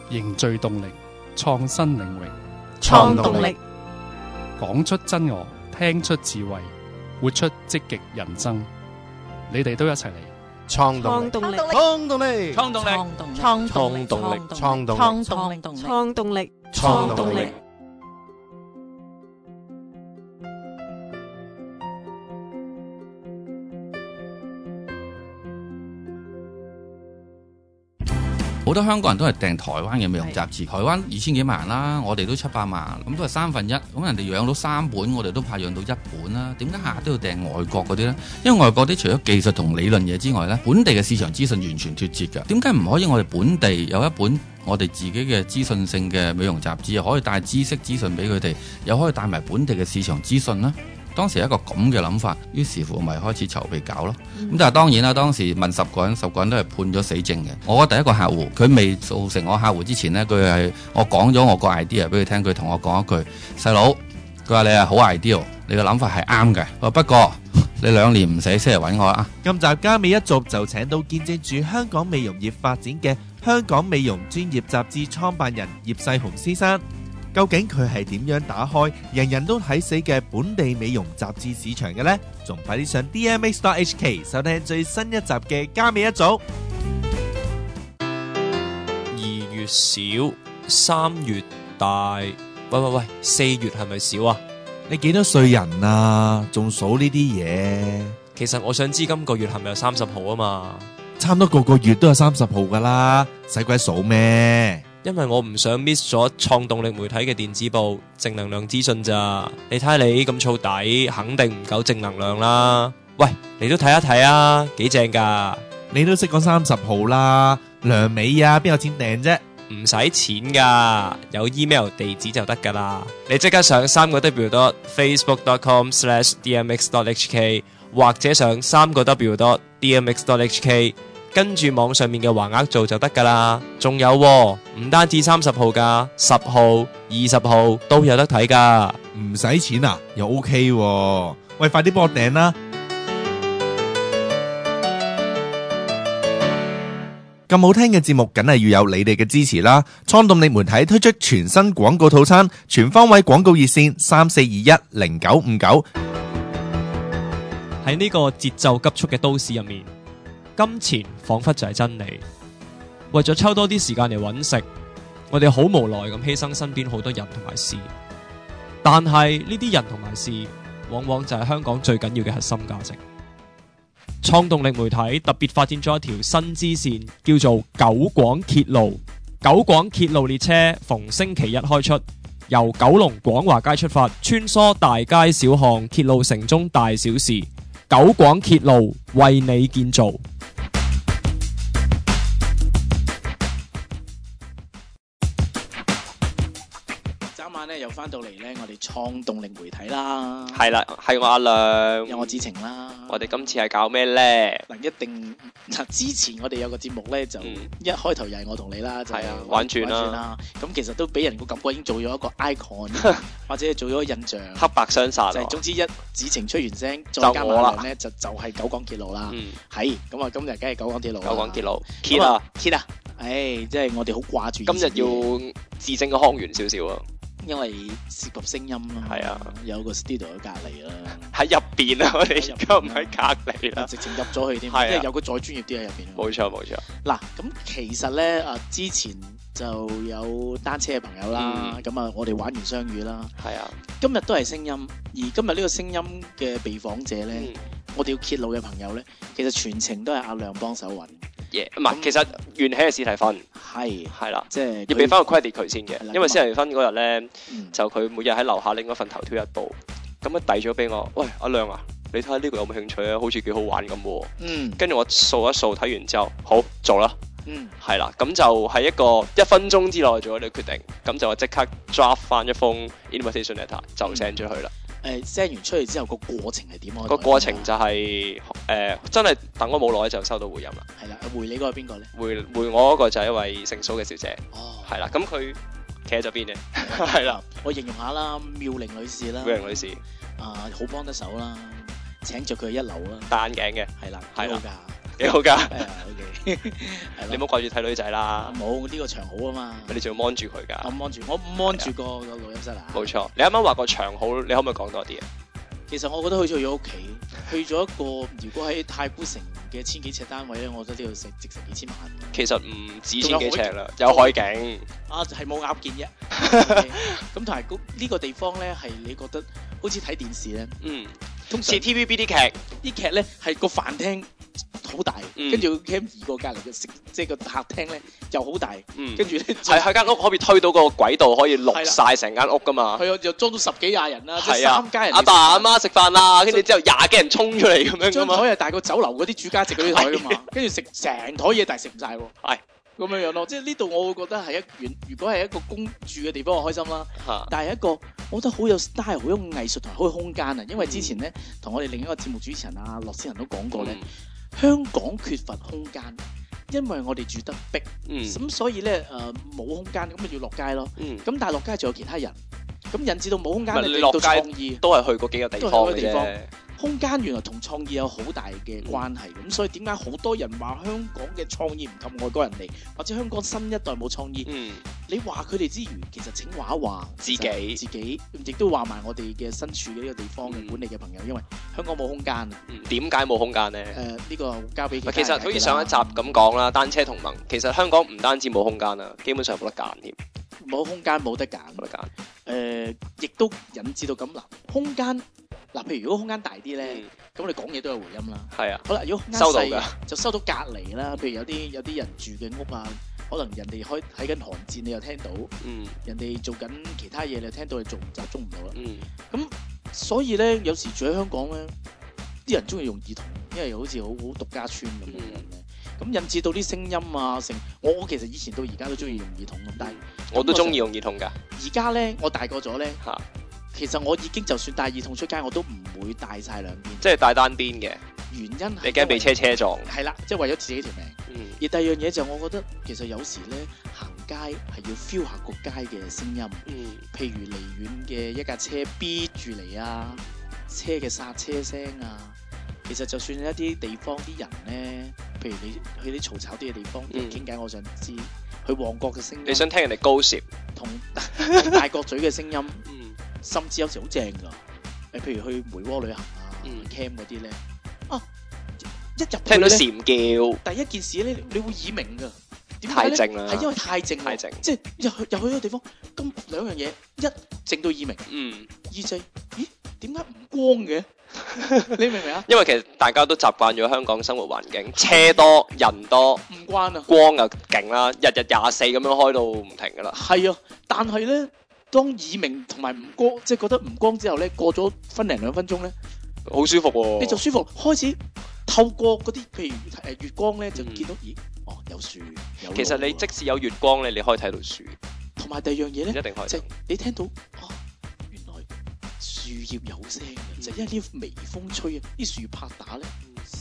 凝聚動力，創新領域， 創動力， 講出真我，聽出智慧，活出積極人生。你哋都一齊嚟創動力， 創動力， 創動力， 創動力， 創動力， 創動力， 創動力，創動力， 創動力。 好多香港人都係訂台灣嘅美容雜誌，台灣2000幾萬啦，我哋都700萬，咁都係1/3，咁人哋養到3本，我哋都怕養到1本啦。點解下下都要訂外國嗰啲呢？因為外國啲除咗技術同理論嘢之外呢，本地嘅市場資訊完全脫節㗎。點解唔可以我哋本地有一本我哋自己嘅資訊性嘅美容雜誌，又可以帶知識資訊俾佢哋，又可以帶埋本地嘅市場資訊呢？當時一個咁嘅諗法，於是乎咪開始籌備搞咯。咁但係當然啦，當時問10個人，10個人都係判咗死症嘅。我第一個客戶，佢未做成我客戶之前呢，佢係我講咗我個 idea 俾佢聽，佢同我講一句：細佬，佢話你係好 idea，你嘅諗法係啱嘅。不過你2年唔使先嚟揾我啦。 今集加美一族就請到見證住香港美容業發展嘅香港美容專業雜誌創辦人葉世雄先生。究竟佢係點樣打開人人都睇死嘅本地美容雜誌市場嘅呢？仲快啲上 DMX.HK 收聽最新一集嘅加美一族。 2月少，3月大。喂，4月係咪少啊？ 你幾多歲人啊？仲數呢啲嘢？ 其實我想知今個月係咪有30號啊嘛？ 差唔多個個月都有30號噶啦，使鬼數咩？ 因為我唔想 miss 咗創動力媒體嘅電子報正能量資訊咋。你睇下你咁燥底，肯定唔夠正能量啦。喂，你都睇一睇啊，幾正噶。 你都識講30號啦，梁美啊，邊有錢訂啫？ 唔使錢噶，有 email 地址就得噶啦。你即刻上3w.facebook.com/dmx.hk 或者上3w.dmx.hk， 跟住網上面嘅橫額做就得噶啦。仲有唔單止30號噶，10號、20號都有得睇噶。 唔使錢啊，又 OK 喎。喂，快啲幫我訂啦！咁好聽嘅節目，梗係要有你哋嘅支持啦！創動力媒體推出全新廣告套餐，全方位廣告熱線34210959。 喺呢個節奏急速嘅都市入面，金錢仿佛就係真理。為咗抽多啲時間嚟揾食，我哋好無奈咁犧牲身邊好多人同埋事。但係呢啲人同埋事，往往就係香港最緊要嘅核心價值。創動力媒體特別發展咗一條新支線，叫做九廣鐵路。九廣鐵路列車逢星期一開出，由九龍廣華街出發，穿梭大街小巷，鐵路城中大小事。九廣鐵路為你建造。 又翻到嚟咧，我哋創動力媒體啦， 係啦，係我阿亮， 有我子晴啦。 我哋今次係搞咩咧？ 嗱，一定嗱，之前我哋有個節目咧，就一開頭又係我同你啦，就係玩轉啦。 咁其實都俾人個感覺已經做咗一個 icon， 或者做咗個印象， 黑白相殺。 就係總之一子晴出完聲，再加埋阿亮咧，就係九廣鐵路啦。係咁啊，今日梗係九廣鐵路。九廣鐵路 ，Kit 啊 ，Kit 啊，即係我哋好掛住。 今日要自證個腔圓少少啊！ 因為涉及聲音啦， 係啊， 有個 studio 喺隔離啦， 喺入邊啊，我哋而家唔喺隔離啦， 直情入咗去添，即係有個再專業啲喺入邊。 冇錯冇錯。 嗱，咁其實咧之前就有單車嘅朋友啦，咁我哋玩完相遇啦， 係啊， 今日都係聲音，而今日呢個聲音嘅被訪者咧，我哋要揭露嘅朋友咧，其實全程都係阿亮幫手揾。 唔係，其實緣起係史提芬，係啦， 即係要俾翻個 credit 佢先嘅，因為史提芬嗰日咧，就佢每日喺樓下拎嗰份頭條日報，咁啊遞咗俾我，喂阿亮啊，你睇下呢個有冇興趣啊？好似幾好玩咁喎。跟住我掃一掃睇完之後，好做啦。係啦，咁就係一個1分鐘之內做咗呢個決定，咁就即刻 draft 翻一封 invitation letter 就 send 咗去啦。 send 完出去之後個過程係點啊？ 個過程就係真係等我冇耐就收到回音啦。 係啦，回你嗰個係邊個咧？ 回我嗰個就係一位姓蘇嘅小姐。係啦，咁佢企喺咗邊嘅。係啦， 我形容下啦，妙玲女士啦。 妙玲女士好幫得手啦，請著佢一流啦。 戴眼鏡嘅。 係啦，幾好㗎。 幾好㗎。 OK， 你唔好掛住睇女仔啦。 冇呢個場好啊嘛。 你仲要 mon 住佢㗎。 我 mon 住，我唔 mon 住個錄音室啊。 冇錯，你啱啱話個場好，你可唔可以講多啲啊？ 其實我覺得好似去咗屋企，去咗一個如果喺太古城嘅千幾尺單位咧，我覺得呢度值成幾千萬。 其實唔止千幾尺啦，有海景。 啊，係冇鴨見啫。咁同埋呢個地方咧，係你覺得好似睇電視咧。通常似 TVB 啲劇， 啲劇咧係個飯廳好大，跟住 cam 移過隔離嘅即係個客廳咧又好大，跟住咧係喺間屋可以推到個軌道，可以錄晒成間屋噶嘛。 係啊，就裝到10幾20人啦，即係3家人。 阿爸阿媽食飯啦，跟住之後20幾人衝出嚟咁樣噶嘛。 張台係大過酒樓嗰啲主家席嗰啲台噶嘛，跟住食成台嘢，但係食唔晒喎。 係咁樣咯，即係呢度我會覺得係如果係一個公住嘅地方，我開心啦。但係一個我覺得好有 style、好有藝術同埋好有空間啊。因為之前咧同我哋另一個節目主持人啊樂思人都講過咧，香港缺乏空間，因為我哋住得逼，咁所以咧冇空間，咁咪要落街咯。咁但係落街仲有其他人，咁引致到冇空間咧，令到創意都係去過幾個地方嘅啫。 空間原來同創意有好大嘅關係，咁所以點解好多人話香港嘅創意唔及外國人嚟，或者香港新一代冇創意？你話佢哋之餘，其實請話一話自己，亦都話埋我哋嘅身處嘅呢個地方嘅管理嘅朋友，因為香港冇空間啊。 點解冇空間呢？ 呢個交俾其實好似上一集咁講啦，單車同盟其實香港唔單止冇空間啦，基本上冇得揀添。 冇空間冇得揀，亦都引致到咁嗱，空間。嗱，譬如如果空間大啲咧，咁我哋講嘢都有回音啦。 係啊。 好啦，如果空間細就收到隔離啦。譬如有啲人住嘅屋啊，可能人哋睇緊寒戰，你又聽到。人哋做緊其他嘢，你又聽到，你做唔集中唔到啦。咁所以咧，有時住喺香港咧，啲人中意用耳筒，因為好似好獨家村咁樣咧。咁引致到啲聲音啊，我其實以前到而家都中意用耳筒咁，但係我都中意用耳筒㗎。 而家咧，我大個咗咧。其實我已經就算戴耳筒出街，我都唔會戴晒兩邊，即係戴單邊嘅。 原因係你驚俾車撞？ 係啦，即係為咗自己條命。而第二樣嘢就我覺得，其實有時咧行街係要 feel 下個街嘅聲音。譬如離遠嘅一架車逼住嚟啊，車嘅剎車聲啊。其實就算一啲地方啲人咧，譬如你去啲嘈吵啲嘅地方傾偈，我想知去旺角嘅聲音。 你想聽人哋高舌同大角咀嘅聲音。甚至有時好正㗎，譬如去梅窩旅行啊、camp 嗰啲咧，一入聽到蟬叫， 第一件事咧，你會耳鳴㗎。點解太靜啦， 係因為太靜，即係入去嗰個地方，咁兩樣嘢，一靜到耳鳴，二就咦點解唔光嘅？你明唔明啊？ 因為其實大家都習慣咗香港生活環境，車多人多， 唔關啊， 光又勁啦，日日24咁樣開到唔停㗎啦。 係啊，但係咧。當耳鳴同埋唔光，即係覺得唔光之後咧，過咗分零2分鐘咧， 好舒服喎。 你就舒服，開始透過嗰啲譬如月光咧，就見到咦，有樹有。 其實你即使有月光咧，你可以睇到樹。 同埋第二樣嘢咧， 一定可以。 即係你聽到原來樹葉有聲嘅，就因為啲微風吹啊，啲樹拍打咧，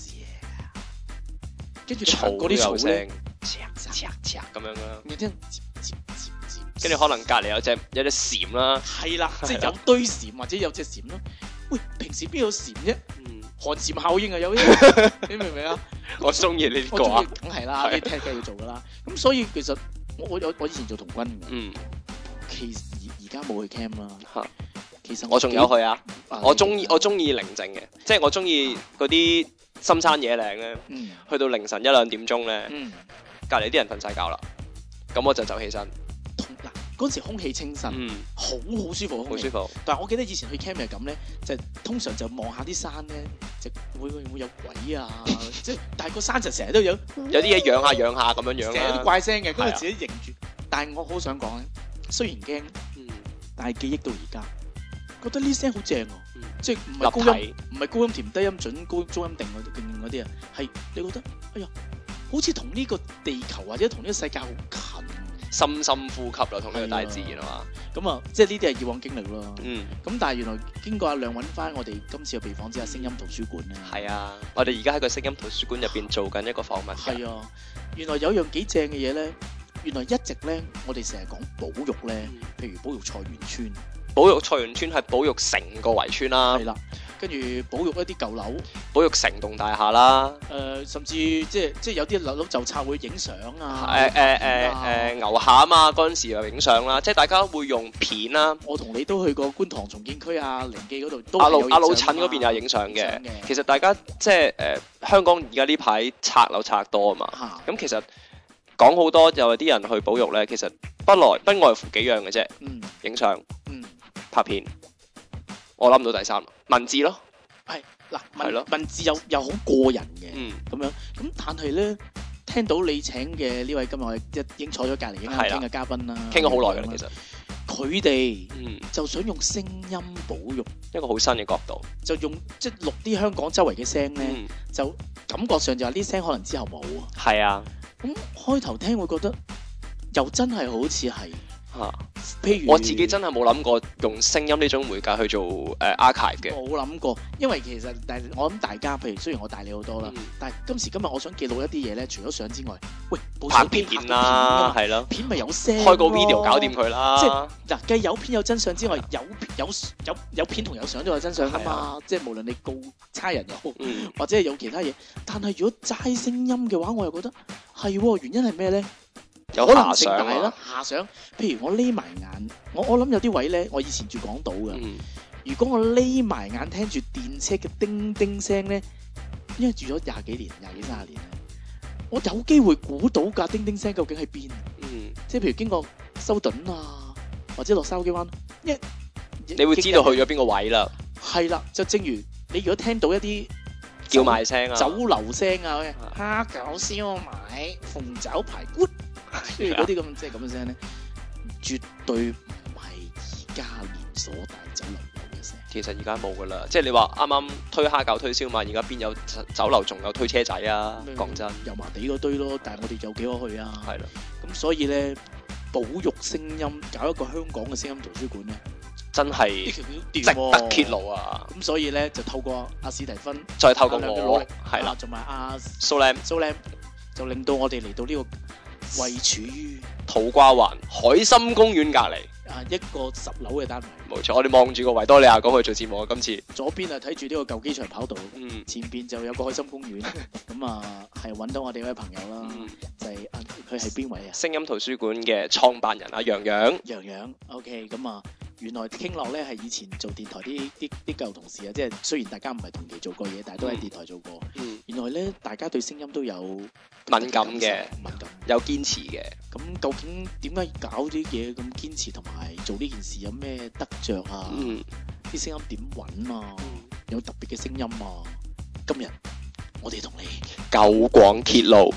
跟住草嗰啲草聲， 咁樣啦。 你聽。 跟住可能隔離有隻蟬啦， 係啦，即係有堆蟬或者有隻蟬咯。喂，平時邊有蟬啫？寒蟬效應啊有啲，你明唔明啊？ 我中意呢個啊， 梗係啦，呢啲聽梗要做噶啦。咁所以其實我以前做童軍嘅，其實而家冇去 camp 啦。其實我仲有去啊，我中意寧靜嘅，即係我中意嗰啲深山野嶺咧，去到凌晨1、2點鐘咧，隔離啲人瞓晒覺啦，咁我就走起身。 嗰時空氣清新，好舒服，好舒服。但係我記得以前去 camp 係咁咧，就通常就望下啲山咧，就會有鬼啊！即係但係個山就成日都有啲嘢養下咁樣樣啦， 成日都怪聲嘅，咁就自己認住。但係我好想講咧，雖然驚，但係記憶到而家，覺得呢聲好正喎，即係唔係高音甜低音準高中音定嗰啲啊，係你覺得哎呀，好似同呢個地球或者同呢個世界好近。 深深呼吸啦，同呢個大自然啊嘛， 咁啊，即係呢啲係以往經歷咯。咁但係原來經過阿亮揾翻我哋今次嘅被訪者聲音圖書館咧。係啊，我哋而家喺個聲音圖書館入邊做緊一個訪問。 係啊，原來有樣幾正嘅嘢咧，原來一直咧，我哋成日講保育咧，譬如保育菜園村。 保育菜園村係保育成個圍村啦。 係啦， 跟住保育一啲舊樓， 保育成棟大廈啦。 甚至即係有啲樓就拆會影相啊。 牛下啊嘛，嗰陣時又影相啦，即係大家會用片啦。 我同你都去過觀塘重建區啊、靈記嗰度，都阿老陳嗰邊有影相嘅。其實大家即係香港而家呢排拆樓拆得多啊嘛。咁其實講好多又有啲人去保育咧，其實不外乎幾樣嘅啫。影相，拍片。我諗唔到第三，文字咯。 係嗱，文字又好過人嘅，咁樣咁，但係咧聽到你請嘅呢位今日我已經坐咗隔離影下傾嘅嘉賓啦， 傾咗好耐㗎啦，其實佢哋就想用聲音保育一個好新嘅角度， 就用即係錄啲香港周圍嘅聲咧，就感覺上就話呢聲可能之後冇啊。 係啊， 咁開頭聽會覺得又真係好似係。 譬如我自己真係冇諗過用聲音呢種媒介去做archive 嘅， 冇諗過，因為其實我諗大家，譬如雖然我大你好多啦，但係今時今日我想記錄一啲嘢咧，除咗相之外，喂， 拍片啦，係咯， 片咪有聲， 開個 video 搞掂佢啦。 即係嗱，計有片有真相之外，有片同有相都有真相噶嘛。即係無論你告差人又好，或者係有其他嘢，但係如果齋聲音嘅話，我又覺得係原因係咩咧？ 有可能性大啦， 下想，譬如我匿埋眼，我諗有啲位咧，我以前住港島嘅，如果我匿埋眼聽住電車嘅叮叮聲咧，因為住咗廿幾30年咧，我有機會估到架叮叮聲究竟喺邊，即係譬如經過修頓啊，或者落筲箕灣， 你會知道去咗邊個位啦。 係啦，就正如你如果聽到一啲叫賣聲啊、 酒樓聲啊、蝦餃燒賣、鳳爪排骨。嗰啲咁即係咁嘅聲咧，絕對唔係而家連鎖大酒樓有嘅聲。 其實而家冇噶啦，即係你話啱啱推蝦餃推燒賣，而家邊有酒樓仲有推車仔啊？講真， 油麻地嗰堆咯，但係我哋有幾可去啊？ 係啦， 咁所以咧，保育聲音，搞一個香港嘅聲音圖書館咧， 真係值得揭露啊！ 咁所以咧，就透過阿史提芬， 再透過我，係啦， 同埋阿蘇 Lam， 就令到我哋嚟到呢個。位處於土瓜灣海心公園隔離一個10樓嘅單位。 冇錯，我哋望住個維多利亞港去做節目啊！今次左邊睇住呢個舊機場跑道，前邊就有個海心公園。咁係揾到我哋位朋友啦，就係佢係邊位啊？ 聲音圖書館嘅創辦人楊洋。 OK， 咁原來傾落咧係以前做電台啲舊同事啊，即係雖然大家唔係同期做過嘢，但係都喺電台做過。原來咧大家對聲音都有敏感，有堅持嘅。 咁究竟點解搞啲嘢咁堅持，同埋做呢件事有咩得着啊？啲聲音點揾啊？有特別嘅聲音啊？今日我哋同你九廣揭露。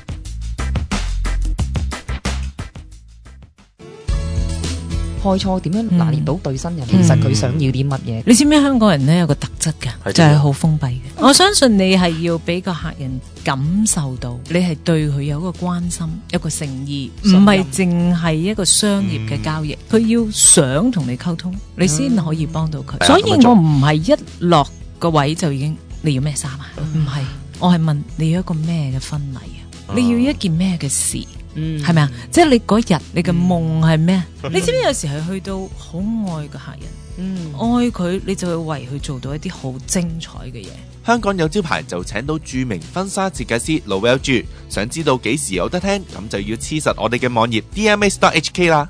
開錯點樣拿捏到對新人？其實佢想要啲乜嘢？ 你知唔知香港人咧有個特質㗎，就係好封閉嘅。我相信你係要俾個客人感受到你係對佢有一個關心、一個誠意，唔係淨係一個商業嘅交易。佢要想同你溝通，你先可以幫到佢。所以我唔係一落個位就已經你要咩衫啊？唔係，我係問你要一個咩嘅婚禮啊？你要一件咩嘅事？係咪啊？即係你嗰日你嘅夢係咩？你知唔知有時係去到好愛個客人，愛佢你就會為佢做到一啲好精彩嘅嘢。 香港有招牌就請到著名婚紗設計師盧偉珠，想知道幾時有得聽，咁就要黐實我哋嘅網頁 DMA.HK 啦。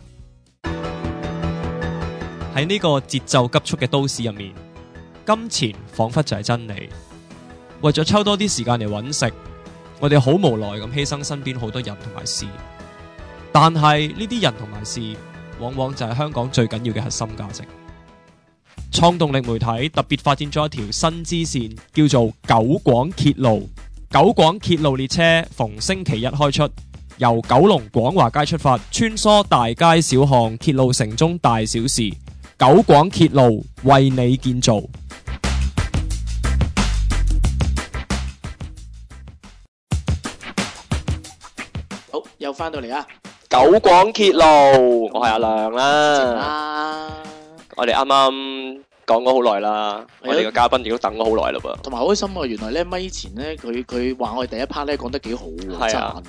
喺呢個節奏急速嘅都市入面，金錢仿佛就係真理。為咗抽多啲時間嚟揾食，我哋好無奈咁犧牲身邊好多人同埋事，但係呢啲人同埋事往往就係香港最緊要嘅核心價值。創動力媒體特別發展咗一條新支線，叫做九廣揭露。九廣揭露列車逢星期一開出，由九龍廣華街出發，穿梭大街小巷，揭露城中大小事。九廣揭露，為你建造。 好，又翻到嚟啊！ 九廣揭露，我係阿亮啦。我哋啱啱講咗好耐啦，我哋個嘉賓亦都等咗好耐啦噃。 同埋好開心啊！原來咧咪前咧佢話我哋第一 part 咧講得幾好喎，讚喎。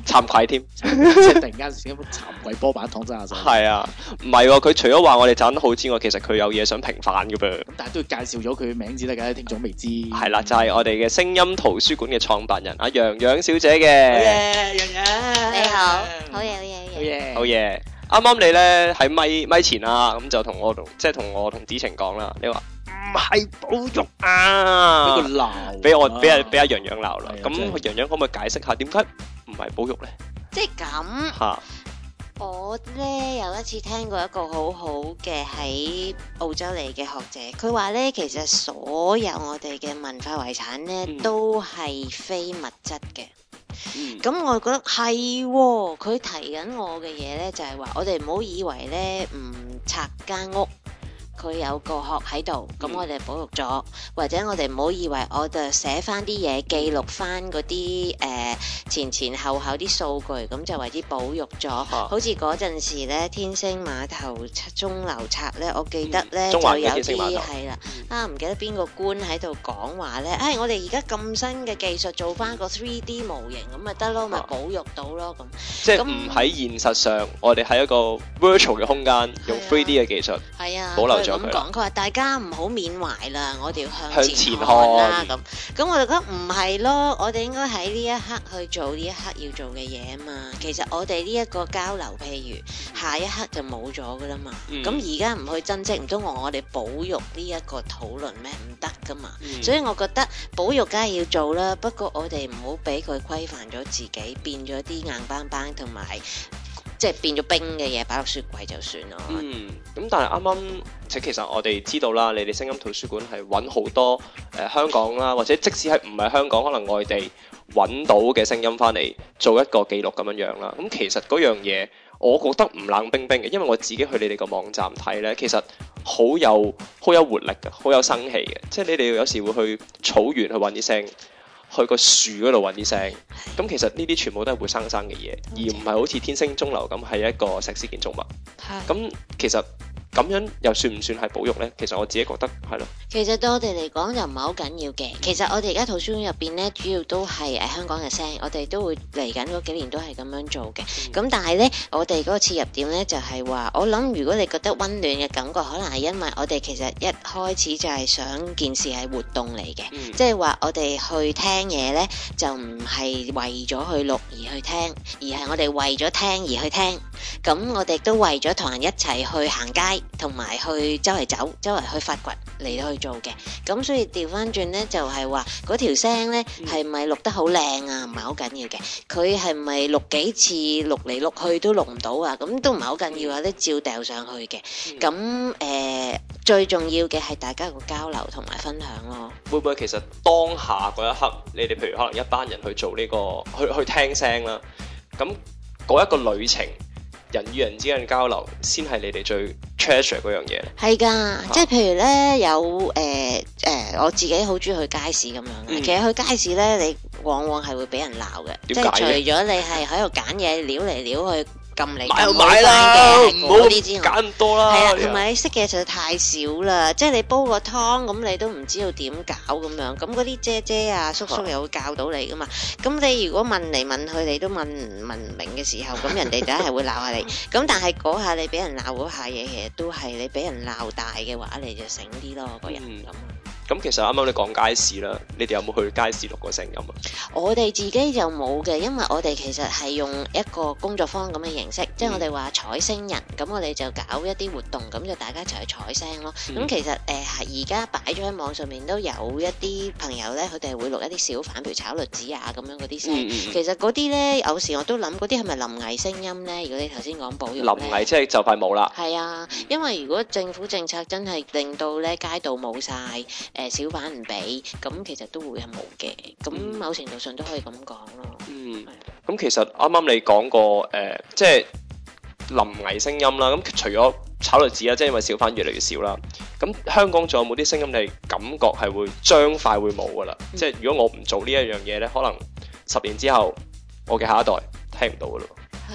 慚愧添， 即係突然間成個慚愧波板躺真下係啊，唔係喎，佢除咗話我哋賺得好之外，其實佢有嘢想平反嘅噃。 咁但係都要介紹咗佢嘅名字啦，啲聽眾未知。 係啦，就係我哋嘅聲音圖書館嘅創辦人阿洋洋小姐嘅。 好嘢，洋洋， 你好，好嘢，好嘢， 好嘢， 好嘢。啱啱你咧喺咪前啊，咁就同我同子晴講啦，你話唔係保育啊， 俾佢鬧， 俾阿洋洋鬧啦。咁洋洋可唔可以解釋下點解唔係保育咧？ 即係咁。 嚇！ 我咧有一次聽過一個好好嘅喺澳洲嚟嘅學者，佢話咧其實所有我哋嘅文化遺產咧都係非物質嘅。咁我覺得係喎，佢提緊我嘅嘢咧就係話，我哋唔好以為咧唔拆間屋，佢有個殼喺度，咁我哋保育咗，或者我哋唔好以為我哋寫翻啲嘢，記錄翻嗰啲前後啲數據，咁就為之保育咗。好似嗰陣時咧，天星碼頭鐘樓拆咧，我記得咧就有啲係啦，唔記得邊個官喺度講話咧，我哋而家咁新嘅技術做翻個 3D 模型咁咪得咯，咪保育到咯咁。 即係唔喺現實上，我哋喺一個 virtual 嘅空間用 3D 嘅技術保留咗佢。咁講，佢話大家唔好緬懷啦，我哋要向前看啦咁我就覺得唔係咯，我哋應該喺呢一刻去做呢一刻要做嘅嘢啊嘛。其實我哋呢一個交流，譬如下一刻就冇咗噶啦嘛。咁而家唔去珍惜，唔通我哋保育呢一個討論咩？唔得噶嘛。所以我覺得保育梗係要做啦，不過我哋唔好俾佢規範咗自己，變咗啲硬邦邦同埋即係變咗冰嘅嘢擺落雪櫃就算咯。咁但係啱啱其實我哋知道啦，你哋聲音圖書館係揾好多香港啦，或者即使係唔係香港，可能外地揾到嘅聲音翻嚟做一個記錄咁樣啦。咁其實嗰樣嘢，我覺得唔冷冰冰嘅，因為我自己去你哋個網站睇呢，其實好有活力嘅，好有生氣嘅。即係你哋有時會去草原去揾啲聲，去個樹嗰度揾啲聲。咁其實呢啲全部都係活生生嘅嘢，而唔係好似天星鐘樓咁係一個石屎建築物。咁其實咁樣又算唔算係保育呢？其實我自己覺得係咯。其實對我哋嚟講就唔係好緊要嘅。其實我哋而家圖書館入邊呢，主要都係香港嘅聲，我哋都會嚟緊嗰幾年都係咁樣做嘅。咁但係呢，我哋嗰個切入點呢，就係話，我諗如果你覺得溫暖嘅感覺，可能係因為我哋其實一開始就係想件事係活動嚟嘅，即係話我哋去聽嘢呢，就唔係為咗去錄而去聽，而係我哋為咗聽而去聽。咁我哋都為咗同人一齊去行街，同埋去周圍走，周圍去發掘嚟到去做嘅。咁所以調翻轉呢，就係話嗰條聲呢係咪錄得好靚啊？唔係好緊要嘅。佢係咪錄幾次錄嚟錄去都錄唔到啊？咁都唔係好緊要啊，都照掉上去嘅。咁最重要嘅係大家個交流同埋分享咯。會唔會其實當下嗰一刻，你哋譬如可能一班人去做呢個去聽聲啦，咁嗰一個旅程，人與人之間嘅交流，先係你哋最 treasure 嗰樣嘢。係㗎，即係譬如咧有我自己好中意去街市咁樣。其實去街市咧，你往往係會俾人鬧嘅，即係除咗你係喺度揀嘢撩嚟撩去。撳嚟買啦，唔好揀咁多啦。係啊，同埋你識嘅實在太少啦，即係你煲個湯咁，你都唔知道點搞咁樣。咁嗰啲姐姐啊、叔叔又會教到你噶嘛。咁你如果問嚟問去，你都問唔明嘅時候，咁人哋梗係會鬧下你。咁但係嗰下你俾人鬧嗰下嘢，其實都係你俾人鬧大嘅話，你就醒啲咯，個人咁。咁其實啱啱你講街市啦，你哋有冇去街市錄過聲音啊？我哋自己就冇嘅，因為我哋其實係用一個工作坊咁嘅形式，即係我哋話採聲人，咁我哋就搞一啲活動，咁就大家一齊去採聲咯。咁其實而家擺咗喺網上面都有一啲朋友咧，佢哋會錄一啲小販，譬如炒栗子啊咁樣嗰啲聲。其實嗰啲咧，有時我都諗嗰啲係咪臨危聲音咧？如果你頭先講保育，臨危即係就快冇啦。係啊，因為如果政府政策真係令到咧街道冇晒。小販唔俾，咁其實都會係冇嘅，咁某程度上都可以咁講咯。咁其實啱啱你講過即係臨危聲音啦。咁除咗炒栗子啦，即係因為小販越嚟越少啦。咁香港仲有冇啲聲音你感覺係會將快會冇噶啦？即係如果我唔做呢一樣嘢咧，可能10年之後我嘅下一代聽唔到噶咯。係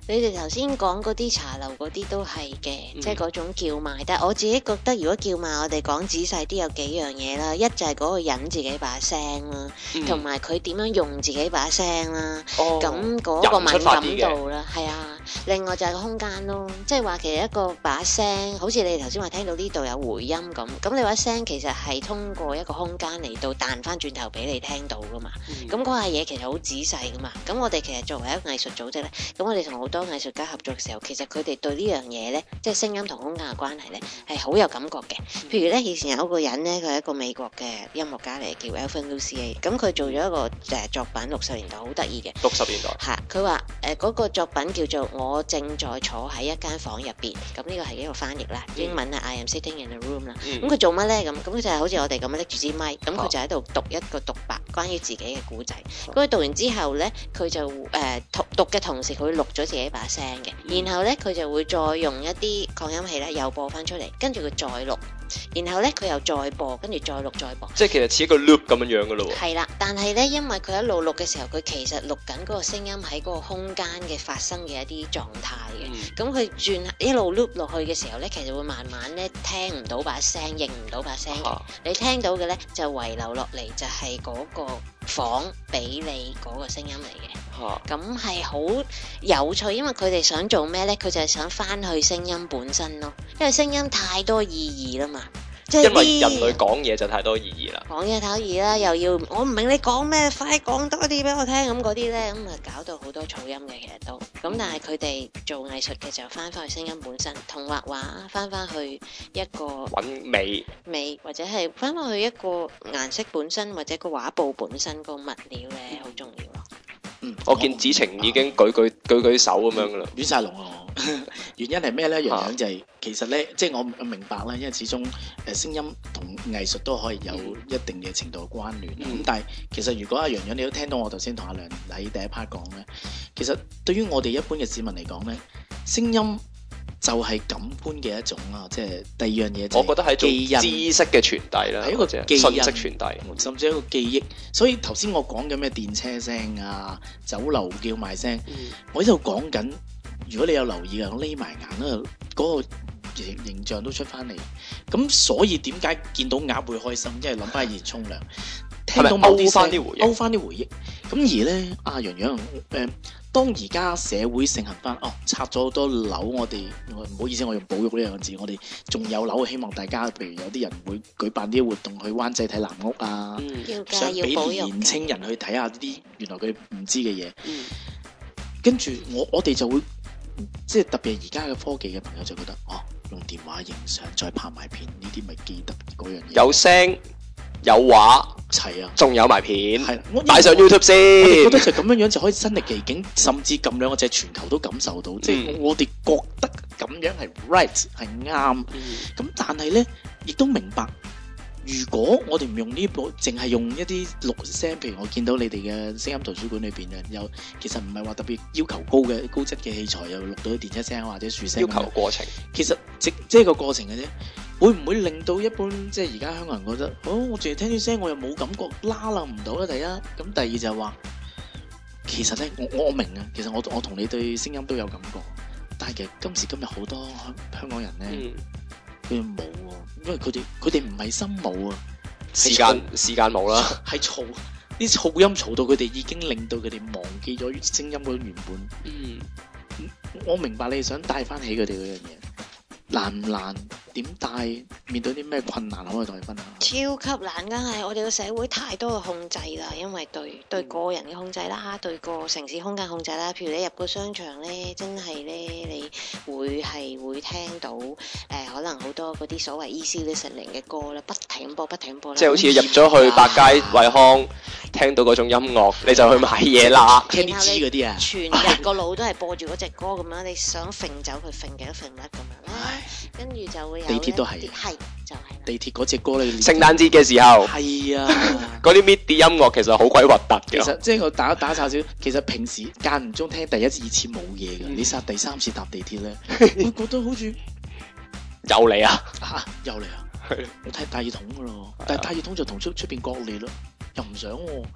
你哋頭先講嗰啲茶樓嗰啲都係嘅，即係嗰種叫賣。但係我自己覺得，如果叫賣，我哋講仔細啲有幾樣嘢啦。一就係嗰個人自己把聲啦，同埋佢點樣用自己把聲啦。咁嗰個敏感度啦，係啊。另外就係個空間咯，即係話其實一個把聲，好似你哋頭先話聽到呢度有回音咁，咁你把聲其實係通過一個空間嚟到彈翻轉頭俾你聽到噶嘛。咁嗰下嘢其實好仔細噶嘛。咁我哋其實作為一個藝術組織咧，咁我哋同好多藝術家合作嘅時候，其實佢哋對呢樣嘢咧，即係聲音同空間嘅關係咧，係好有感覺嘅。譬如咧，以前有一個人咧，佢係一個美國嘅音樂家嚟，叫 Alvin Lucier。咁佢做咗一個作品，60年代好得意嘅。 60年代嚇，佢話嗰個作品叫做我正在坐喺一間房入邊。咁呢個係一個翻譯啦，英文係 I am sitting in a room 啦。咁佢做乜咧？咁佢就係好似我哋咁樣拎住支咪，咁佢就喺度讀一個獨白，關於自己嘅故仔。咁佢讀完之後咧，佢就讀嘅同時，佢會錄咗自己把聲嘅。然後咧，佢就會再用一啲擴音器咧，又播翻出嚟，跟住佢再錄。然後咧，佢又再播，跟住再錄再播。 即係其實似一個 loop 咁樣噶咯喎。 係啦，但係咧，因為佢一路錄嘅時候，佢其實錄緊嗰個聲音喺嗰個空間嘅發生嘅一啲狀態嘅。咁佢轉一路 loop 落去嘅時候咧，其實會慢慢咧聽唔到把聲，認唔到把聲嘅。你聽到嘅咧就遺留落嚟，就係嗰個房俾你嗰個聲音嚟嘅。咁係好有趣，因為佢哋想做咩咧？佢就係想翻去聲音本身咯，因為聲音太多意義啦嘛。即係因為人類講嘢就太多意義啦， 講嘢太多意義啦，又要我唔明你講咩，快講多啲俾我聽咁嗰啲咧，咁啊搞到好多噪音嘅其實都咁，但係佢哋做藝術嘅就翻返去聲音本身，同畫畫翻返去一個揾美， 或者係翻返去一個顏色本身或者個畫布本身個物料咧，好重要咯。 我見子晴已經舉手咁樣噶啦， 亂晒龍啊！原因係咩咧？樣樣就係其實咧，即係我明白啦，因為始終聲音同藝術都可以有一定嘅程度嘅關聯。咁但係其實如果阿樣樣你都聽到我頭先同阿梁喺第一 part 講咧，其實對於我哋一般嘅市民嚟講咧，聲音就係感官嘅一種啊，即係第二樣嘢。 我覺得係一種知識嘅傳遞啦， 係一個信息傳遞， 甚至係一個記憶。所以頭先我講嘅咩電車聲啊、酒樓叫賣聲，我喺度講緊。如果你有留意嘅，我匿埋眼嗰個形象都出翻嚟。咁所以點解見到鴨會開心？因為諗翻以前沖涼，聽到某啲聲，勾翻啲回憶。咁而咧，阿洋洋當而家社會盛行翻，拆咗好多樓，我唔好意思，我用保育呢兩個字，我哋仲有樓，希望大家譬如有啲人會舉辦啲活動去灣仔睇藍屋啊，想俾年青人去睇下啲原來佢唔知嘅嘢。跟住我哋就會。即係特別係而家嘅科技嘅朋友就覺得用電話影相再拍埋片呢啲咪記得嗰樣嘢， 有聲有畫齊啊， 仲有埋片， 係擺上 YouTube 先。 我覺得就咁樣就可以身歷其境，甚至撳兩個掣全球都感受到，即係我哋覺得咁樣係 right 係啱。咁但係咧亦都明白。如果我哋唔用呢部，淨係用一啲錄聲，譬如我見到你哋嘅聲音圖書館裏邊嘅，有其實唔係話特別要求高質嘅器材，又錄到啲電車聲或者樹聲。 要求過程， 其實即係個過程嘅啫。會唔會令到一般即係而家香港人覺得，我淨係聽啲聲，我又冇感覺，拉冧唔到啦。第一，咁第二就係話，其實咧，我明啊，其實我同你對聲音都有感覺，但係其實今時今日好多香港人咧。佢冇喎，因為佢哋唔係心冇啊，時間冇啦， 係嘈啲噪音嘈到佢哋已經令到佢哋忘記咗聲音嗰原本。我明白你想帶翻起佢哋嗰樣嘢，難唔難？點帶？面對啲咩困難可以同你分享？ 超級難，梗係我哋個社會太多嘅控制啦，因為對個人嘅控制啦，對個城市空間控制啦。譬如你入個商場咧，真係咧，你會聽到可能好多嗰啲所謂 easy listening 嘅歌啦，不停播啦。 即係好似入咗去百佳惠康，聽到嗰種音樂，你就去買嘢啦。 聽啲知嗰啲啊， 全日個腦都係播住嗰隻歌咁樣，你想揈走佢揈幾都揈唔甩咁樣啦。跟住就會有地鐵都係， 就係地鐵嗰隻歌咧。 聖誕節嘅時候， 係啊， 嗰啲 MIDI 音樂其實好鬼核突嘅。 其實即係我打岔少，其實平時間唔中聽第一次冇嘢嘅，你殺第三次搭地鐵咧，會覺得好似又嚟啊！ 又嚟啊！我睇大耳筒噶咯，但係大耳筒就同出邊割裂咯，又唔想喎。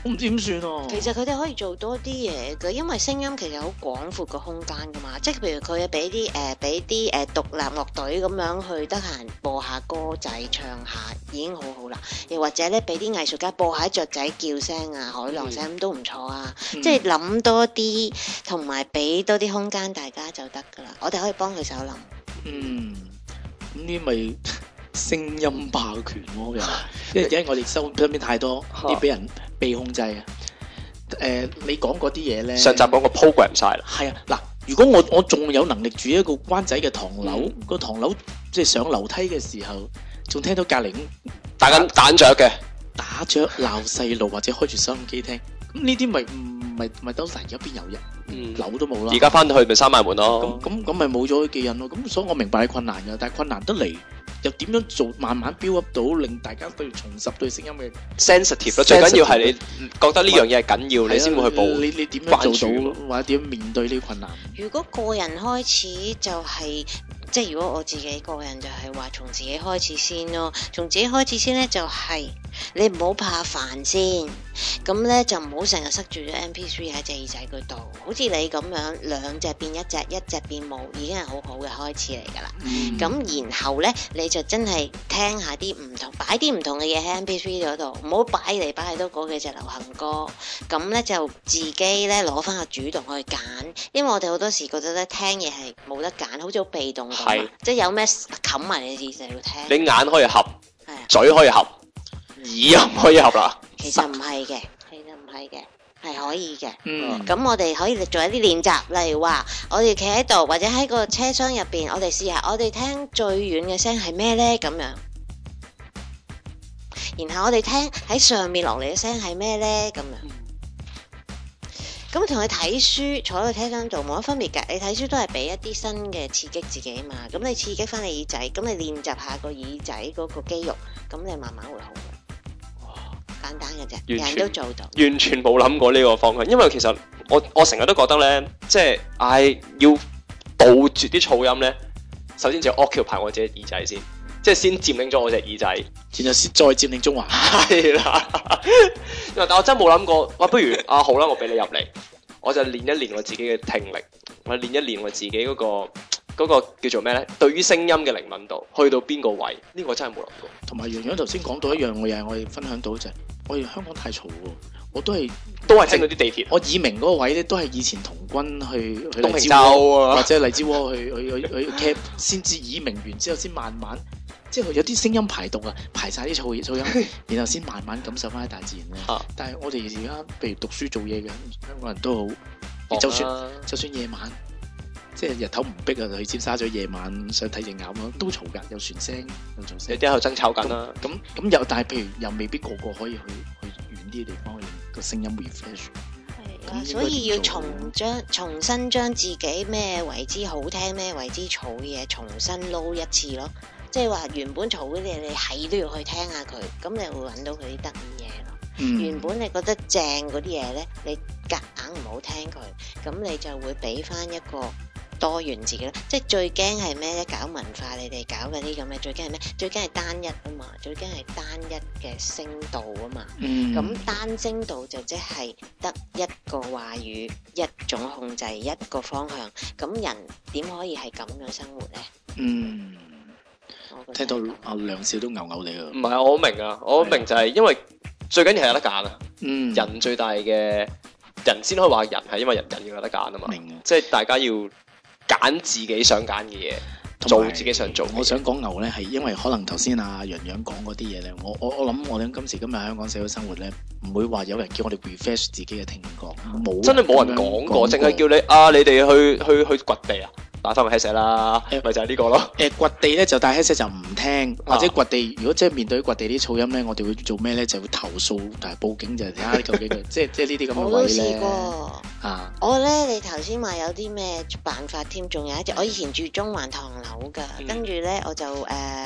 我唔知點算啊。 其實佢哋可以做多啲嘢嘅，因為聲音其實好廣闊個空間噶嘛。即係譬如佢俾啲獨立樂隊咁樣去得閒播下歌仔唱下已經好好啦。又或者咧俾啲藝術家播下雀仔叫聲啊、海浪聲都唔錯啊。即係諗多啲，同埋俾多啲空間大家就得噶啦。我哋可以幫佢手諗。 咁呢咪聲音霸權咯，因為我哋身邊太多啲俾人被控制啊。你講嗰啲嘢咧， 上集講個 program 晒啦。 係啊，嗱，如果我仲有能力住一個灣仔嘅唐樓，個唐樓即係上樓梯嘅時候，仲聽到隔離打緊彈雀嘅， 打雀鬧細路或者開住收音機聽，咁呢啲咪都成咗邊有人？樓都冇啦。 而家翻到去咪閂埋門咯。 咁咪冇咗記印咯。咁所以我明白係困難嘅，但係困難得嚟又點樣做？慢慢 build up 到令大家對重拾對聲音嘅 sensitive 咯。最緊要係你覺得呢樣嘢係緊要，你先會去報。 你點樣做到，或者點面對呢啲困難？ 如果個人開始就係、即係如果我自己個人就係話從自己開始先咯，從自己開始先咧就係、你唔好怕煩先，咁咧就唔好成日塞住咗 MP3 喺隻耳仔嗰度，好似你咁樣兩隻變一隻，一隻變冇，已經係好好嘅開始嚟㗎啦。咁、然後咧你就真係聽下啲唔同，擺啲唔同嘅嘢喺 MP3 嗰度，唔好擺嚟擺去都嗰幾隻流行歌。咁咧就自己咧攞翻個主動去揀，因為我哋好多時覺得咧聽嘢係冇得揀，好似好被動咁啊，即係有咩冚埋你耳仔要聽。 你眼可以合，嘴可以合，耳又唔可以合啦。 其實唔係嘅，係可以嘅。咁我哋可以做一啲練習，例如話我哋企喺度，或者喺個車廂入邊，我哋試下我哋聽最遠嘅聲係咩呢？咁樣，然後我哋聽喺上面落嚟嘅聲係咩呢？咁樣。咁同你睇書坐喺個車廂度冇乜分別㗎，你睇書都係俾一啲新嘅刺激自己嘛。咁你刺激翻你耳仔，咁你練習下個耳仔嗰個肌肉，咁你慢慢會好嘅。哇，簡單嘅啫，人人都做到。 完全冇諗過呢個方向，因為其實我成日都覺得咧，即係要杜絕啲噪音咧，首先就要 occupy 我自己耳仔先。即係先佔領咗我隻耳仔， 然後先再佔領中華。 係啦，但我真冇諗過，不如好啦，我俾你入嚟，我就練一練我自己嘅聽力，我練一練我自己嗰個叫做咩咧？對於聲音嘅靈敏度，去到邊個位？呢個真係冇諗過。 同埋洋洋頭先講到一樣，我又係我哋分享到就係，我哋香港太嘈喎，我都係聽到啲地鐵。 我耳鳴嗰個位咧，都係以前童軍去東平洲啊， 或者荔枝窩去 cap 先至耳鳴完之後，先慢慢。即係有啲聲音排毒啊，排晒啲噪音，然後先慢慢感受翻喺大自然咧。但係我哋而家譬如讀書做嘢嘅香港人都好，就算夜晚，即係日頭唔逼啊，去尖沙咀夜晚想睇隻鴨咯，都嘈㗎，有船聲，有嘈聲， 有啲喺度爭吵緊啦。 咁又但係譬如又未必個個可以去遠啲嘅地方，令個聲音 refresh。 所以要重新將自己咩為之好聽，咩為之嘈嘅嘢重新撈一次咯。即係話原本嘈嗰啲嘢，你係都要去聽下佢，咁你會揾到佢啲得意嘢咯。原本你覺得正嗰啲嘢咧，你夾硬唔好聽佢，咁你就會俾翻一個多元自己咯。即係最驚係咩咧？搞文化你哋搞嗰啲咁嘅，最驚係咩？最驚係單一啊嘛，最驚係單一嘅聲道啊嘛。咁單聲道就即係得一個話語、一種控制、一個方向。咁人點可以係咁樣生活咧？ 聽到阿梁少都牛牛你啊！ 唔係，我明啊，我明就係因為最緊要係有得揀啊。人最大嘅人先可以話人係因為人要有得揀啊嘛。明，即係大家要揀自己想揀嘅嘢，做自己想做。 我想講牛咧，係因為可能頭先阿洋洋講嗰啲嘢咧，我諗我哋今時今日香港社會生活咧，唔會話有人叫我哋 refresh 自己嘅聽覺，冇真係冇人講過，淨係叫你你哋去掘地啊！打翻個 headset 啦，咪就係呢個咯。 掘地咧就帶 headset就唔聽，或者掘地如果即係面對掘地啲噪音咧，我哋會做咩咧？就會投訴，但係報警就睇下究竟佢即係呢啲咁嘅位咧。 我都試過。我咧你頭先話有啲咩辦法添？仲有一隻，我以前住中環唐樓㗎，跟住咧我就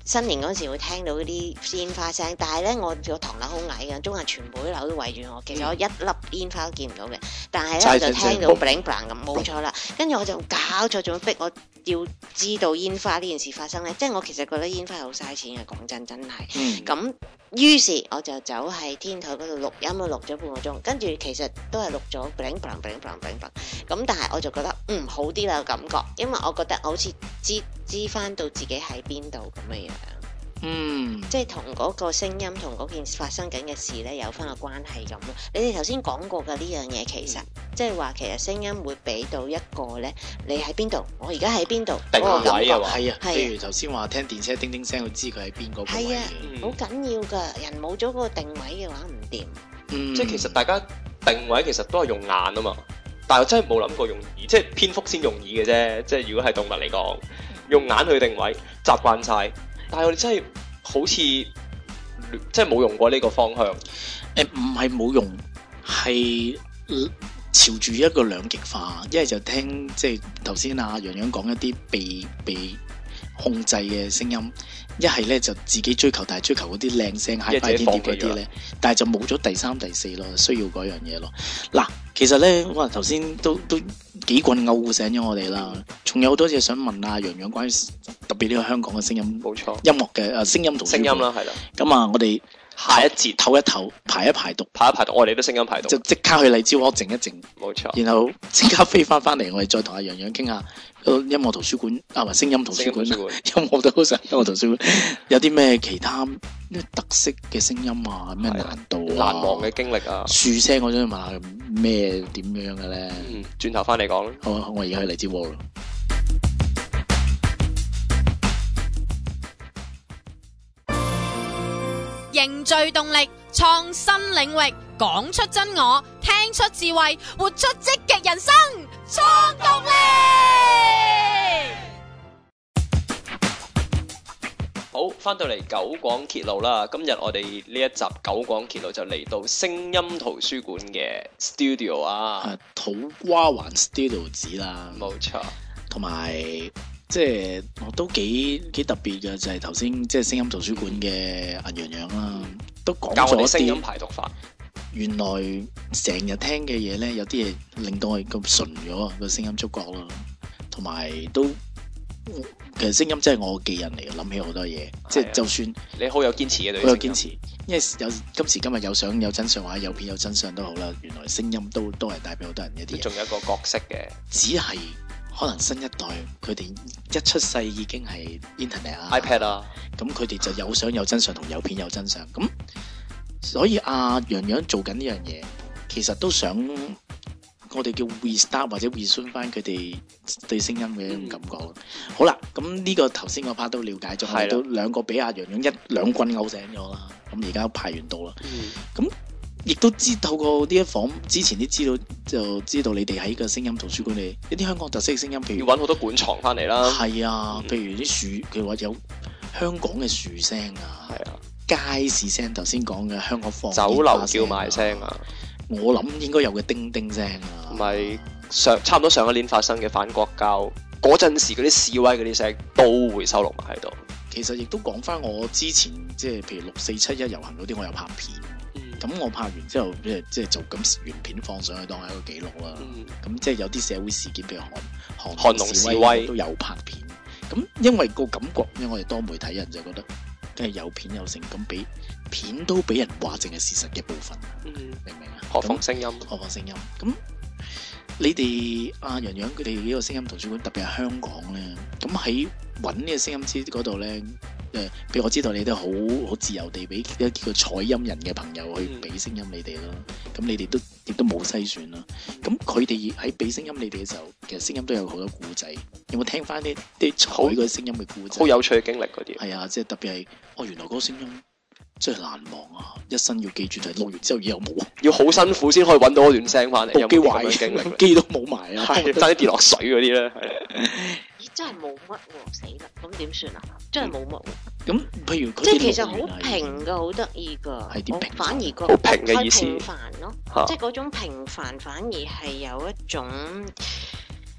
新年嗰時會聽到嗰啲煙花聲，但係咧我個唐樓好矮嘅，中下全部啲樓都圍住我，其實我一粒煙花都見唔到嘅，但係咧我就聽到 bling bling 咁，冇錯啦。跟住我就搞錯，仲逼我要知道煙花呢件事發生咧，即係我其實覺得煙花係好嘥錢嘅，講真係。咁於是我就走喺天台嗰度錄音，錄咗半個鐘，跟住其實都係錄咗 bling bling bling bling bling bling，咁但係我就覺得好啲啦感覺，因為我覺得我好似知翻到自己喺邊度咁嘅樣。即係同嗰個聲音同嗰件發生緊嘅事咧有翻個關係咁咯。你哋頭先講過嘅呢樣嘢，其實即係話其實聲音會俾到一個咧，你喺邊度，我而家喺邊度定位啊嘛。 係啊，譬如頭先話聽電車叮叮聲，佢知佢喺邊個位。 係啊，好緊要噶，人冇咗個定位嘅話唔掂。 即係其實大家定位其實都係用眼啊嘛，但係我真係冇諗過用耳，即係蝙蝠先用耳嘅啫。即係如果係動物嚟講，用眼去定位習慣晒。但係我哋真係好似即係冇用過呢個方向。 唔係冇用，係朝住一個兩極化。一係就聽即係頭先阿洋洋講一啲被控制嘅聲音，一係咧就自己追求，但係追求嗰啲靚聲 high 天碟嗰啲咧，但係就冇咗第三第四咯，需要嗰樣嘢咯。嗱，其實咧我頭先都幾棍勾醒咗我哋啦，仲有好多嘢想問阿洋洋關於特別呢個香港嘅聲音， 冇錯， 音樂嘅聲音同聲音啦，係啦。 咁啊，我哋下一節唞一唞，排一排毒， 我哋都聲音排毒， 就即刻去荔枝窩靜一靜， 冇錯。然後即刻飛翻嚟，我哋再同阿洋洋傾下音樂圖書館啊，或聲音圖書館，音樂都好想音樂圖書館有啲咩其他特色嘅聲音啊，咩難度啊， 難忘嘅經歷啊， 樹聲我想問下咩點樣嘅咧？ 轉頭翻嚟講啦。 好，我而家去荔枝窩啦。 凝聚動力，創新領域，講出真我，聽出智慧，活出積極人生，創動力。 好，翻到嚟九廣揭露啦。今日我哋呢一集九廣揭露就嚟到聲音圖書館嘅 studio 啊， 土瓜灣 studio 址啦， 冇錯。 同埋即係我都幾特別嘅，就係頭先即係聲音圖書館嘅阿洋洋啦，都講咗啲聲音排毒法。 原來成日聽嘅嘢咧，有啲嘢令到我咁純咗個聲音觸覺咯，同埋都其實聲音真係我嘅技人嚟嘅，諗起好多嘢，即係就算你好有堅持嘅，對， 好有堅持，因為有今時今日有相有真相或者有片有真相都好啦，原來聲音都係帶俾好多人一啲嘢， 仲有一個角色嘅， 只係可能新一代佢哋一出世已經係 internet 啊 iPad 啊，咁佢哋就有相有真相同有片有真相，咁所以阿洋洋做緊呢樣嘢，其實都想我哋叫 restart 或者 resume 翻佢哋對聲音嘅一種感覺咯。好啦，咁呢個頭先個 part 都了解咗，我哋都兩個俾阿洋洋兩棍勾醒咗啦。咁而家排完到啦，咁亦都知透過呢一房之前啲就知道你哋喺個聲音圖書館裏一啲香港特色嘅聲音，譬如要揾好多館藏翻嚟啦。 係啊，譬如啲樹，佢話有香港嘅樹聲啊， 係啊， 街市聲，頭先講嘅香港放酒樓叫賣聲啊。 我諗應該有個叮叮聲啊， 同埋差唔多上一年發生嘅反國教嗰陣時嗰啲示威嗰啲聲都會收錄埋喺度。 其實亦都講翻我之前即係譬如6·4·7·1遊行嗰啲，我有拍片。咁我拍完之後，即係就咁原片放上去當係一個記錄啦。咁即係有啲社會事件，譬如韓農示威都有拍片。咁因為個感覺，因為我哋多媒體人就覺得，即係有片有成，咁俾片都俾人話淨係事實嘅部分。明唔明啊？ 何況聲音？ 咁你哋阿洋洋佢哋呢個聲音圖書館，特別係香港咧，咁喺揾呢個聲音師嗰度咧，譬如我知道你都好自由地俾一啲個採音人嘅朋友去俾聲音你哋咯。咁你哋亦都冇篩選啦。咁佢哋喺俾聲音你哋嘅時候，其實聲音都有好多故仔。有冇聽翻啲採嗰啲聲音嘅故仔？ 好有趣嘅經歷嗰啲。 係啊，即係特別係原來嗰個聲音真係難忘啊！一生要記住，就係錄完之後以後冇啊， 要好辛苦先可以揾到嗰段聲翻嚟。 部機壞嘅經歷，機都冇埋啊， 係爭啲跌落水嗰啲咧。 真係冇乜喎，死啦！咁點算啊？真係冇乜喎。 咁譬如即係其實好平㗎，好得意㗎。 係點平？ 反而個好平嘅意思。 平凡咯，即係嗰種平凡反而係有一種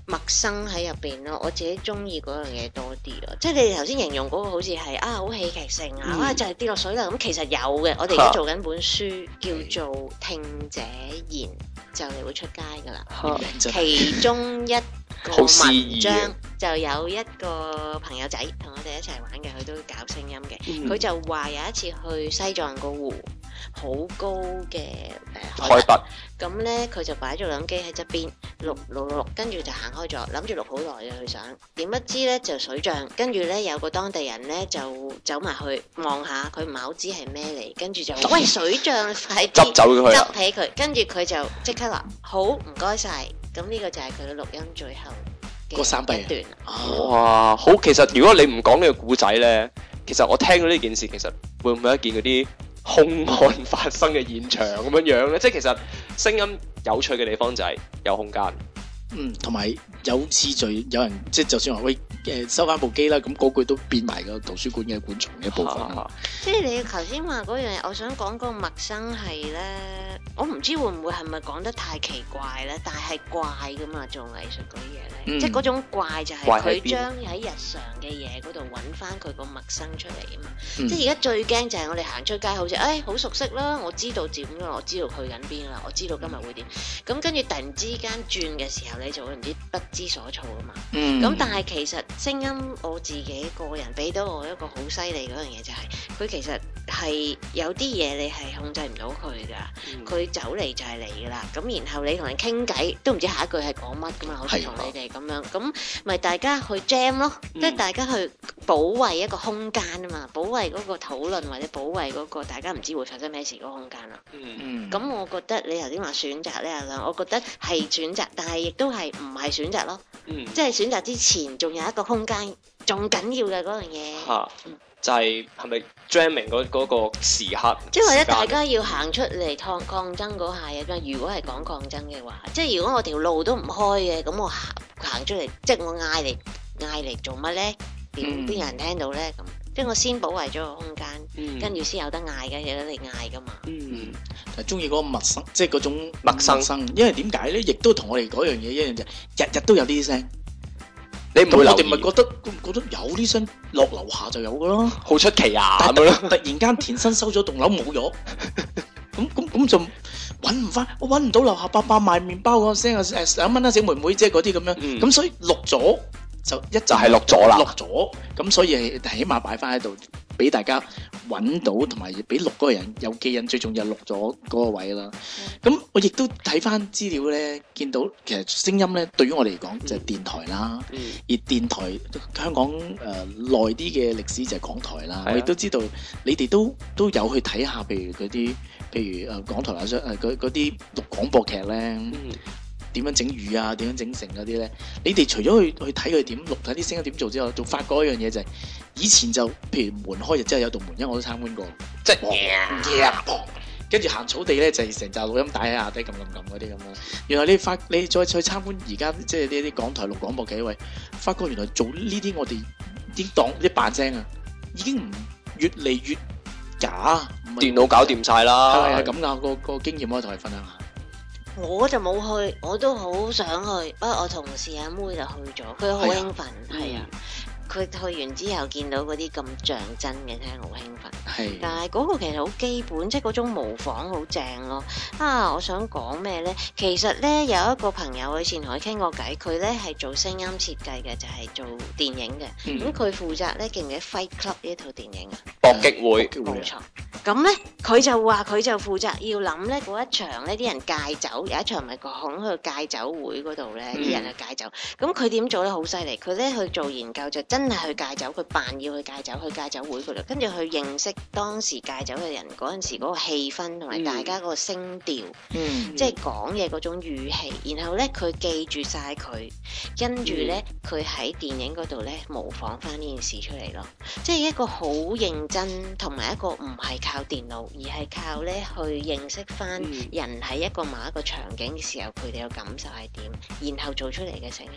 陌生喺入邊咯，我自己中意嗰樣嘢多啲咯。即係你哋頭先形容嗰個好似係好戲劇性啊，就係跌落水啦。咁其實有嘅，我哋而家做緊本書叫做《聽者言》，就嚟會出街噶啦。其中一個文章就有一個朋友仔同我哋一齊玩嘅，佢都搞聲音嘅。佢就話有一次去西藏個湖，好高嘅海拔，咁咧佢就擺咗錄音機喺側邊錄，跟住就行開咗，諗住錄好耐嘅佢想，點不知咧就水漲，跟住咧有個當地人咧就走埋去望下，佢唔係好知係咩嚟，跟住就喂水漲，快啲執起佢，跟住佢就即刻話好唔該晒，咁呢個就係佢嘅錄音最後嘅一段。 哇，好！其實如果你唔講呢個故仔咧，其實我聽到呢件事，其實會唔會一件嗰啲兇案發生嘅現場咁樣咧？即係其實聲音有趣嘅地方就係有空間， 同埋有次序，有人即係就算話喂收翻部機啦，咁嗰句都變埋個圖書館嘅館藏嘅一部分。 即係你頭先話嗰樣嘢，我想講個陌生係咧，我唔知會唔會係咪講得太奇怪咧？但係怪噶嘛，做藝術嗰啲嘢咧，即係嗰種怪就係佢將喺日常嘅嘢嗰度揾翻佢個陌生出嚟啊嘛。即係而家最驚就係我哋行出街，好似好熟悉啦，我知道點啦，我知道去緊邊啦，我知道今日會點。咁跟住突然之間轉嘅時候，你就會唔知不知所措啊嘛。咁但係其實聲音我自己個人俾到我一個好犀利嗰樣嘢就係，佢其實係有啲嘢你係控制唔到佢噶，佢走嚟就係嚟噶啦。咁然後你同人傾偈都唔知下一句係講乜噶嘛，好似同你哋咁樣，咁咪大家去 jam 咯，即係大家去保衛一個空間啊嘛，保衛嗰個討論或者保衛嗰個大家唔知會發生咩事嗰個空間啦。咁我覺得你頭先話選擇咧，我覺得係選擇，但係亦都係唔係選擇咯。即係選擇之前仲有一個空間，仲緊要嘅嗰樣嘢。 就係咪 jamming 嗰個時刻？ 即係或者大家要行出嚟抗爭嗰下嘢。如果係講抗爭嘅話，即係如果我條路都唔開嘅，咁我行出嚟，即係我嗌嚟做乜咧？邊有人聽到咧？咁即係我先保衛咗個空間，跟住先有得嗌嘅，有得你嗌噶嘛。 但係中意嗰個陌生，即係嗰種陌生。因為點解咧？亦都同我哋嗰樣嘢一樣，就日日都有啲聲。 你唔會留意？ 我哋咪覺得有啲聲落樓下就有噶咯， 好出奇啊！ 但係突然間田生收咗棟樓冇咗，咁就揾唔翻，我揾唔到樓下伯伯賣麵包嗰個聲2蚊啦，小妹妹即係嗰啲咁樣，咁所以錄咗就係錄咗啦，錄咗咁所以係起碼擺翻喺度俾大家揾到，同埋俾錄嗰個人有記印，最重要係錄咗嗰個位啦。咁我亦都睇翻資料咧，見到其實聲音咧對於我哋嚟講就係電台啦，而電台香港耐啲嘅歷史就係港台啦。我亦都知道你哋都有去睇下，譬如港台或者嗰啲錄廣播劇咧。點樣整語啊？點樣整成嗰啲咧？你哋除咗去睇佢點錄，睇啲聲音點做之後，仲發覺一樣嘢就係，以前就譬如門開就真係有道門，因為我都參觀過，即係跟住行草地咧就係成紮錄音帶喺下低撳嗰啲咁樣。原來你再去參觀而家即係呢啲港台錄廣播劇位，發覺原來做呢啲我哋啲當啲扮聲啊，已經唔越嚟越假， 電腦搞掂晒啦。 係咁噶，個經驗可以同你分享下。 我就冇去，我都好想去，不過我同事阿妹就去咗，佢好興奮，係啊，佢去完之後見到嗰啲咁像真嘅，聽好興奮，係，但係嗰個其實好基本，即係嗰種模仿好正咯。我想講咩咧？其實咧有一個朋友，我以前同佢傾過偈，佢咧係做聲音設計嘅，就係做電影嘅，咁佢負責咧，記唔記得 Fight Club 呢套電影啊？ 搏擊會， 冇錯。咁咧，佢就話佢就負責要諗咧嗰一場咧啲人戒酒，有一場咪講去戒酒會嗰度咧，啲人去戒酒。咁佢點做咧？好犀利！佢咧去做研究就真係去戒酒，佢扮要去戒酒，去戒酒會嗰度，跟住去認識當時戒酒嘅人嗰陣時嗰個氣氛同埋大家嗰個聲調，即係講嘢嗰種語氣。然後咧佢記住晒佢，跟住咧佢喺電影嗰度咧模仿翻呢件事出嚟咯。即係一個好認真同埋一個唔係靠電腦，而係靠咧去認識翻人喺某一個場景嘅時候，佢哋嘅感受係點，然後做出嚟嘅聲音咯。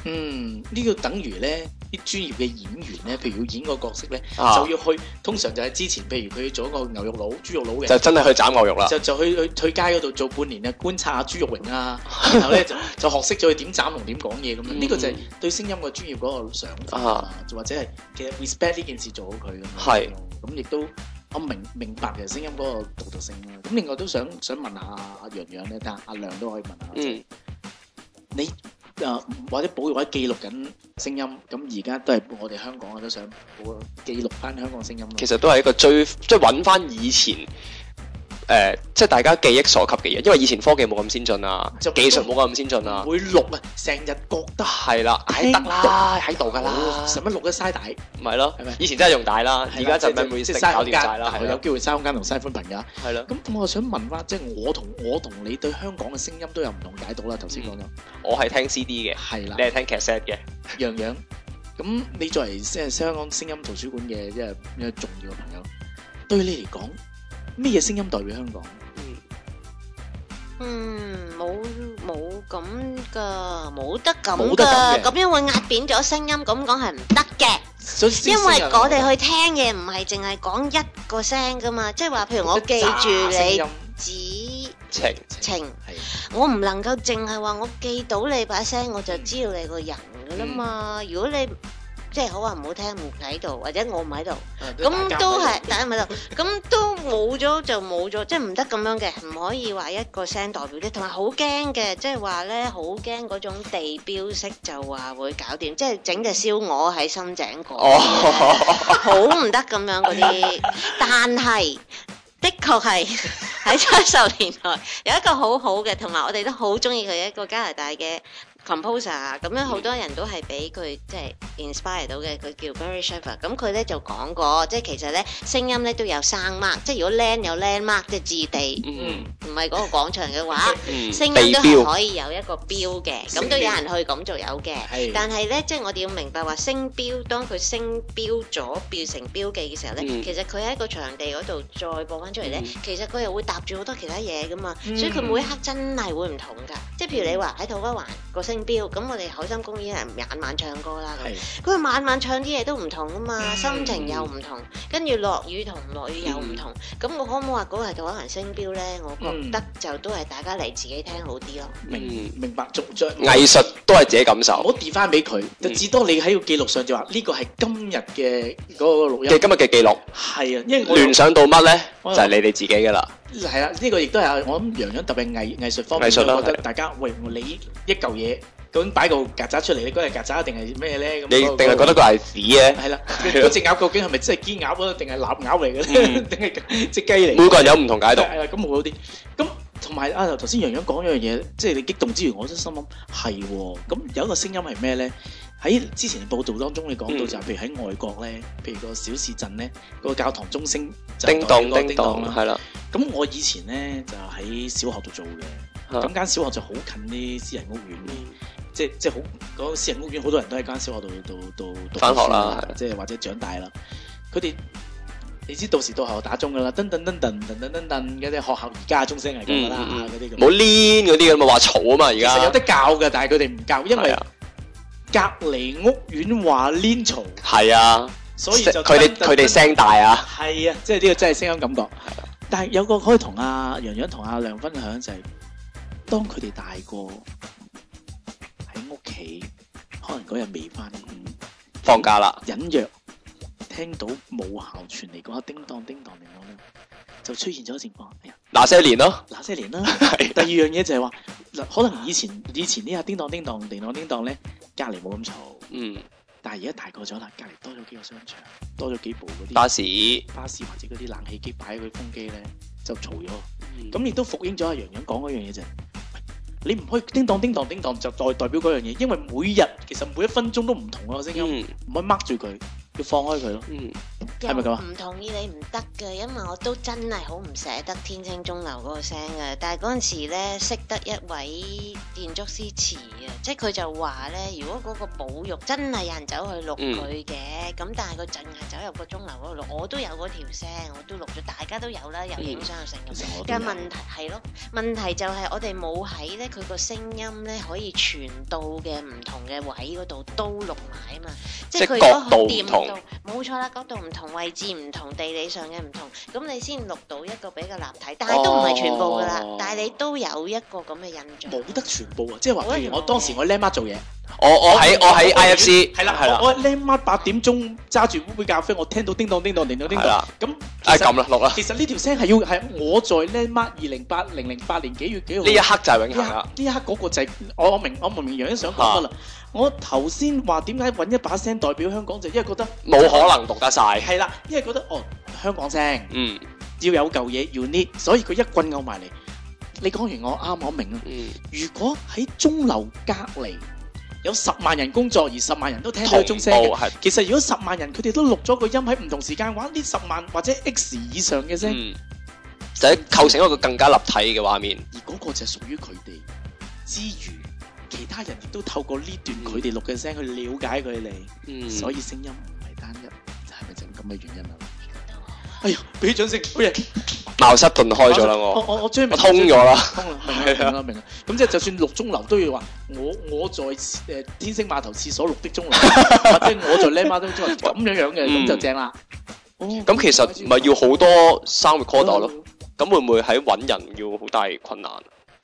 呢個等於咧啲專業嘅演員咧，譬如要演個角色咧，就要去，通常就係之前，譬如佢做一個牛肉佬、豬肉佬嘅， 就真係去斬牛肉啦， 就去街嗰度做半年啊，觀察下豬肉榮啊，然後咧就學識咗佢點斬龍、點講嘢咁樣。呢個就係對聲音個專業嗰個想法，或者係其實 respect 呢件事做好佢咁。係，咁亦都我明白嘅聲音嗰個獨特性啦。咁另外都想問下阿洋洋咧，但阿亮都可以問下，你或者保育或者記錄緊聲音，咁而家都係我哋香港我都想記錄翻香港聲音咯。 其實都係一個即係揾翻以前即係大家記憶所及嘅嘢，因為以前科技冇咁先進啊，技術冇咁先進啊， 會錄啊，成日覺得係啦，喺得啦，喺度㗎啦， 使乜錄得嘥帶？ 唔係咯，係咪？以前真係用帶啦，而家就memory stick搞掂晒啦， 有機會嘥空間同嘥寬頻㗎。 係啦， 咁我想問翻，即係我同你對香港嘅聲音都有唔同解讀啦。頭先講咗， 我係聽 CD 嘅， 係啦， 你係聽 cassette 嘅。 洋洋，咁你作為即係香港聲音圖書館嘅一個重要嘅朋友，對你嚟講，咩嘢聲音代表香港？ 冇咁噶，冇得咁噶，咁樣會壓扁咗聲音，咁講係唔得嘅。因為我哋去聽嘢唔係淨係講一個聲噶嘛，即係話譬如我記住你指情，我唔能夠淨係話我記到你把聲，我就知道你個人噶啦嘛。如果你即係好話唔好聽，唔喺度或者我唔喺度，咁都係大家唔喺度，咁都冇咗就冇咗，即係唔得咁樣嘅，唔可以話一個聲代表啲，同埋好驚嘅，即係話咧好驚嗰種地標式就話會搞掂，即係整隻燒鵝喺深井過，好唔得咁樣嗰啲，但係的確係喺70年代有一個好好嘅，同埋我哋都好中意佢一個加拿大嘅composer， 咁樣好多人都係俾佢即係 inspire 到嘅，佢叫 Barry Sheffer。咁佢咧就講過，即係其實咧聲音咧都有生 mark， 即係如果 land 有 landmark 即係置地，唔係嗰個廣場嘅話，聲音都係可以有一個標嘅，咁都有人去咁就有嘅。但係咧，即係我哋要明白話聲標，當佢聲標咗變成標記嘅時候咧，其實佢喺一個場地嗰度再播翻出嚟咧，其實佢又會搭住好多其他嘢噶嘛，所以佢每一刻真係會唔同㗎。即係譬如你話喺土瓜灣個聲標，咁我哋海心公園係晚唱歌啦，佢晚唱啲嘢都唔同啊嘛，心情又唔同，跟住落雨同唔落雨又唔同，咁我可唔可以話嗰個係土瓜灣聲標咧？我覺得就都係大家嚟自己聽好啲咯。明白， 藝術都係自己感受， 唔好跌翻俾佢，就至多你喺個記錄上就話呢個係今日嘅嗰個錄音嘅今日嘅記錄，係啊，因為聯想到乜咧，就係你哋自己㗎啦。 係啦，呢個亦都係我諗洋洋特別藝術方面，我覺得大家喂你一嚿嘢。究竟擺個曱甴出嚟，你覺得係曱甴定係咩咧？ 你定係覺得佢係屎嘅？ 係啦，嗰隻鴨究竟係咪真係堅鴨啊？定係臘鴨嚟嘅咧？定係隻雞嚟？ 每個人有唔同解讀。 係啦，咁好啲。咁同埋啊，頭先洋洋講一樣嘢，即係你激動之餘，我真心諗係喎。咁有一個聲音係咩咧？喺之前報道當中，你講到就係譬如喺外國咧，譬如個小市鎮咧，個教堂鐘聲叮當叮當啦，係啦。 咁我以前咧就喺小學度做嘅，咁間小學就好近啲私人屋苑嘅。即係好嗰個私人屋苑，好多人都喺間小學度讀返學啦， 即係或者長大啦。佢哋你知到時到後打鐘噶啦，噔噔噔噔噔噔噔噔嗰啲學校而家鐘聲係咁噶啦，嗰啲咁。 冇黏嗰啲咁啊，話嘈啊嘛而家。 其實有得教嘅，但係佢哋唔教，因為隔離屋苑話黏嘈。 係啊， 所以就佢哋聲大啊。係啊，即係呢個真係聲音感覺。係啊，但係有個可以同阿洋洋同阿亮分享就係，當佢哋大個。屋企可能嗰日未翻工， 放假啦， 隱約聽到母校傳嚟嗰下叮當叮當叮當咧，就出現咗情況。哎呀， 那些年咯， 那些年啦。第二樣嘢就係話，可能以前呢下叮當叮當叮當叮當咧，隔離冇咁嘈。但係而家大個咗啦，隔離多咗幾個商場，多咗幾部嗰啲巴士或者嗰啲冷氣機擺喺佢風機咧，就嘈咗。咁亦都復應咗阿洋洋講嗰樣嘢就係。你唔可以叮當叮當叮當就代表嗰樣嘢，因為每日其實每一分鐘都唔同個聲音，唔可以掹住佢，要放開佢咯。 係咪咁啊？ 唔同意你唔得嘅，因為我都真係好唔捨得天星鐘樓嗰個聲嘅。但係嗰陣時咧，識得一位建築師詞啊，即係佢就話咧，如果嗰個保育真係有人走去錄佢嘅，咁但係佢淨係走入個鐘樓嗰度錄，我都有嗰條聲，我都錄咗，大家都有啦，有影相又成咁。嘅問題係咯，問題就係我哋冇喺咧佢個聲音咧可以傳到嘅唔同嘅位嗰度都錄埋啊嘛，即係佢嗰個掂度冇錯啦，角度唔同，位置唔同，地理上嘅唔同，咁你先錄到一個比較立體，但係都唔係全部噶啦，但係你都有一個咁嘅印象。 冇得全部啊！即係話，譬如我當時我靚媽做嘢， 我喺 IFC 係啦，我靚媽8點鐘揸住杯咖啡，我聽到叮當叮當叮當叮當，咁撳啦錄啦。 其實呢條聲係我在靚媽2008年幾月幾號？ 呢一刻就係永恆啦。 呢一刻嗰個就係我明楊欣想講乜啦。我頭先話點解揾一把聲代表香港，就因為覺得冇可能讀得晒。 係啦，因為覺得香港聲，要有嚿嘢要 need， 所以佢一棍拗埋嚟。你講完我啱，我明啦。如果喺鐘樓隔離有10萬人工作，而10萬人都聽到鐘聲嘅，其實如果10萬人佢哋都錄咗個音喺唔同時間，玩呢10萬或者 X 以上嘅聲， 就係構成一個更加立體嘅畫面。 而嗰個就係屬於佢哋之餘，其他人亦都透過呢段佢哋錄嘅聲去了解佢哋，所以聲音唔係單一，係咪就咁嘅原因啊？哎呀，俾掌聲，好嘢！ 茅塞頓開咗啦，我將通咗啦， 明啦。咁即係就算錄鐘樓都要話，我在天星碼頭廁所錄的鐘樓，或者我在靚媽都鐘樓咁樣嘅，咁就正啦。 咁其實咪要好多sound recorder咯？咁會唔會喺揾人要好大困難？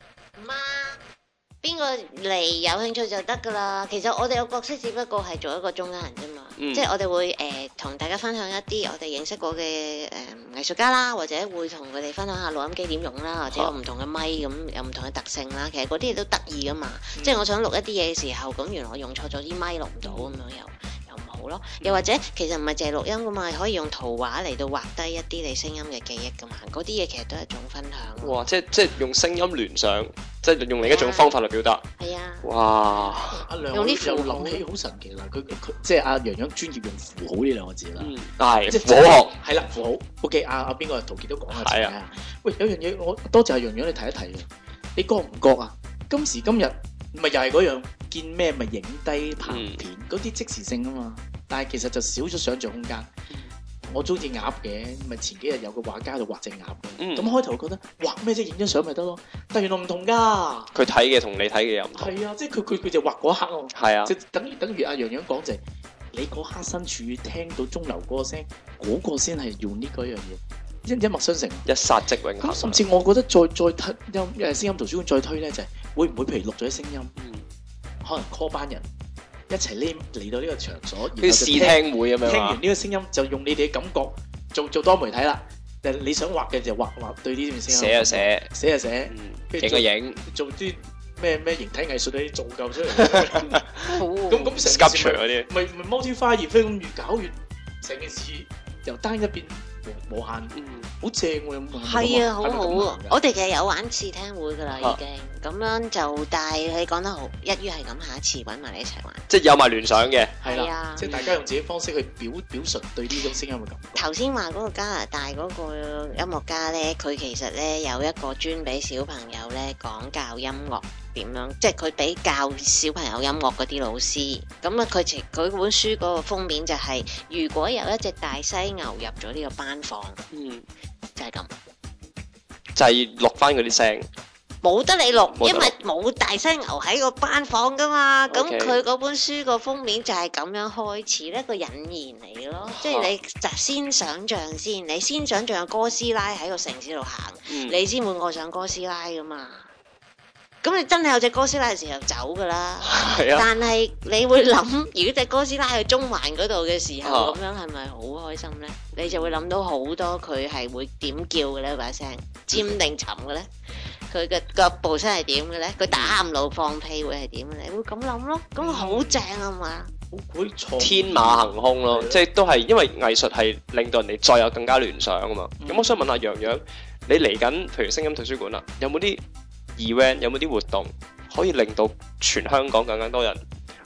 邊個嚟有興趣就得噶啦。其實我哋個角色只不過係做一個中間人啫嘛，即係我哋會同大家分享一啲我哋認識過嘅藝術家啦，或者會同佢哋分享下錄音機點用啦，或者有唔同嘅咪咁有唔同嘅特性啦。其實嗰啲嘢都得意噶嘛，即係我想錄一啲嘢嘅時候，咁原來我用錯咗啲咪錄唔到咁樣又唔好咯。又或者其實唔係淨係錄音噶嘛，可以用圖畫嚟到畫低一啲你聲音嘅記憶噶嘛，嗰啲嘢其實都係一種分享。 哇！即係用聲音聯想。即係用另一種方法嚟表達。 係啊。 哇！ 阿梁又諗起好神奇啦，佢即係阿楊洋專業用符號呢兩個字啦。 係符號學。 係啦，符號。O.K. 阿邊個陶傑都講啦。係啊。喂，有樣嘢我多謝阿楊洋你提一提喎。你覺唔覺啊？今時今日咪又係嗰樣見咩咪影低拍片嗰啲即時性啊嘛，但係其實就少咗想像空間。我中意鴨嘅，咪前幾日有個畫家喺度畫隻鴨嘅，咁開頭覺得畫咩啫，影張相咪得咯，但原來唔同噶。 佢睇嘅同你睇嘅又唔同。係啊，即係佢就畫嗰刻咯。 係啊， 即係等於阿楊洋講就係，你嗰刻身處聽到鐘樓嗰個聲，嗰個先係用呢嗰樣嘢，一脈相承， 一剎即永恆。 甚至我覺得再推聲音圖書館再推咧，就係會唔會譬如錄咗啲聲音，可能 call 班人。一齊嚟到呢個場所， 啲試聽會咁樣， 聽完呢個聲音就用你哋嘅感覺做多媒體啦。你想畫嘅就畫對呢段聲音，寫， 影個影， 做啲咩形體藝術嗰啲造就出嚟。咁 sculpture 嗰啲， 咪 multi 花葉飛咁越搞越成件事由單一變無限，好正喎咁。 係啊，好好啊！我哋其實有玩試聽會噶啦，已經咁樣就，但係你講得好，一於係咁，下一次揾埋你一齊玩。 即係有埋聯想嘅， 係啦，即係大家用自己方式去表述對呢種聲音嘅感覺。 頭先話嗰個加拿大嗰個音樂家咧，佢其實咧有一個專俾小朋友咧講教音樂點樣，即係佢俾教小朋友音樂嗰啲老師。咁啊，佢本書嗰個封面就係如果有一隻大犀牛入咗呢個班房，就係咁， 就係錄翻嗰啲聲。 冇得你錄，因為冇大犀牛喺個班房噶嘛。咁佢嗰本書個封面就係咁樣開始一個引言嚟咯。即係你就先想像先，你先想像哥斯拉喺個城市度行，你先會愛上哥斯拉噶嘛。咁你真係有隻哥斯拉嘅時候走噶啦。但係你會諗，如果隻哥斯拉去中環嗰度嘅時候，咁樣係咪好開心呢？你就會諗到好多佢係會點叫嘅呢？把聲尖定沉嘅呢？佢嘅腳步聲係點嘅咧？佢打暗路放屁會係點嘅咧？你會咁諗咯，咁好正啊嘛！ 天馬行空咯，即係都係因為藝術係令到人哋再有更加聯想啊嘛。咁我想問下楊洋，你嚟緊譬如聲音圖書館啦，有冇啲 event， 有冇啲活動可以令到全香港更加多人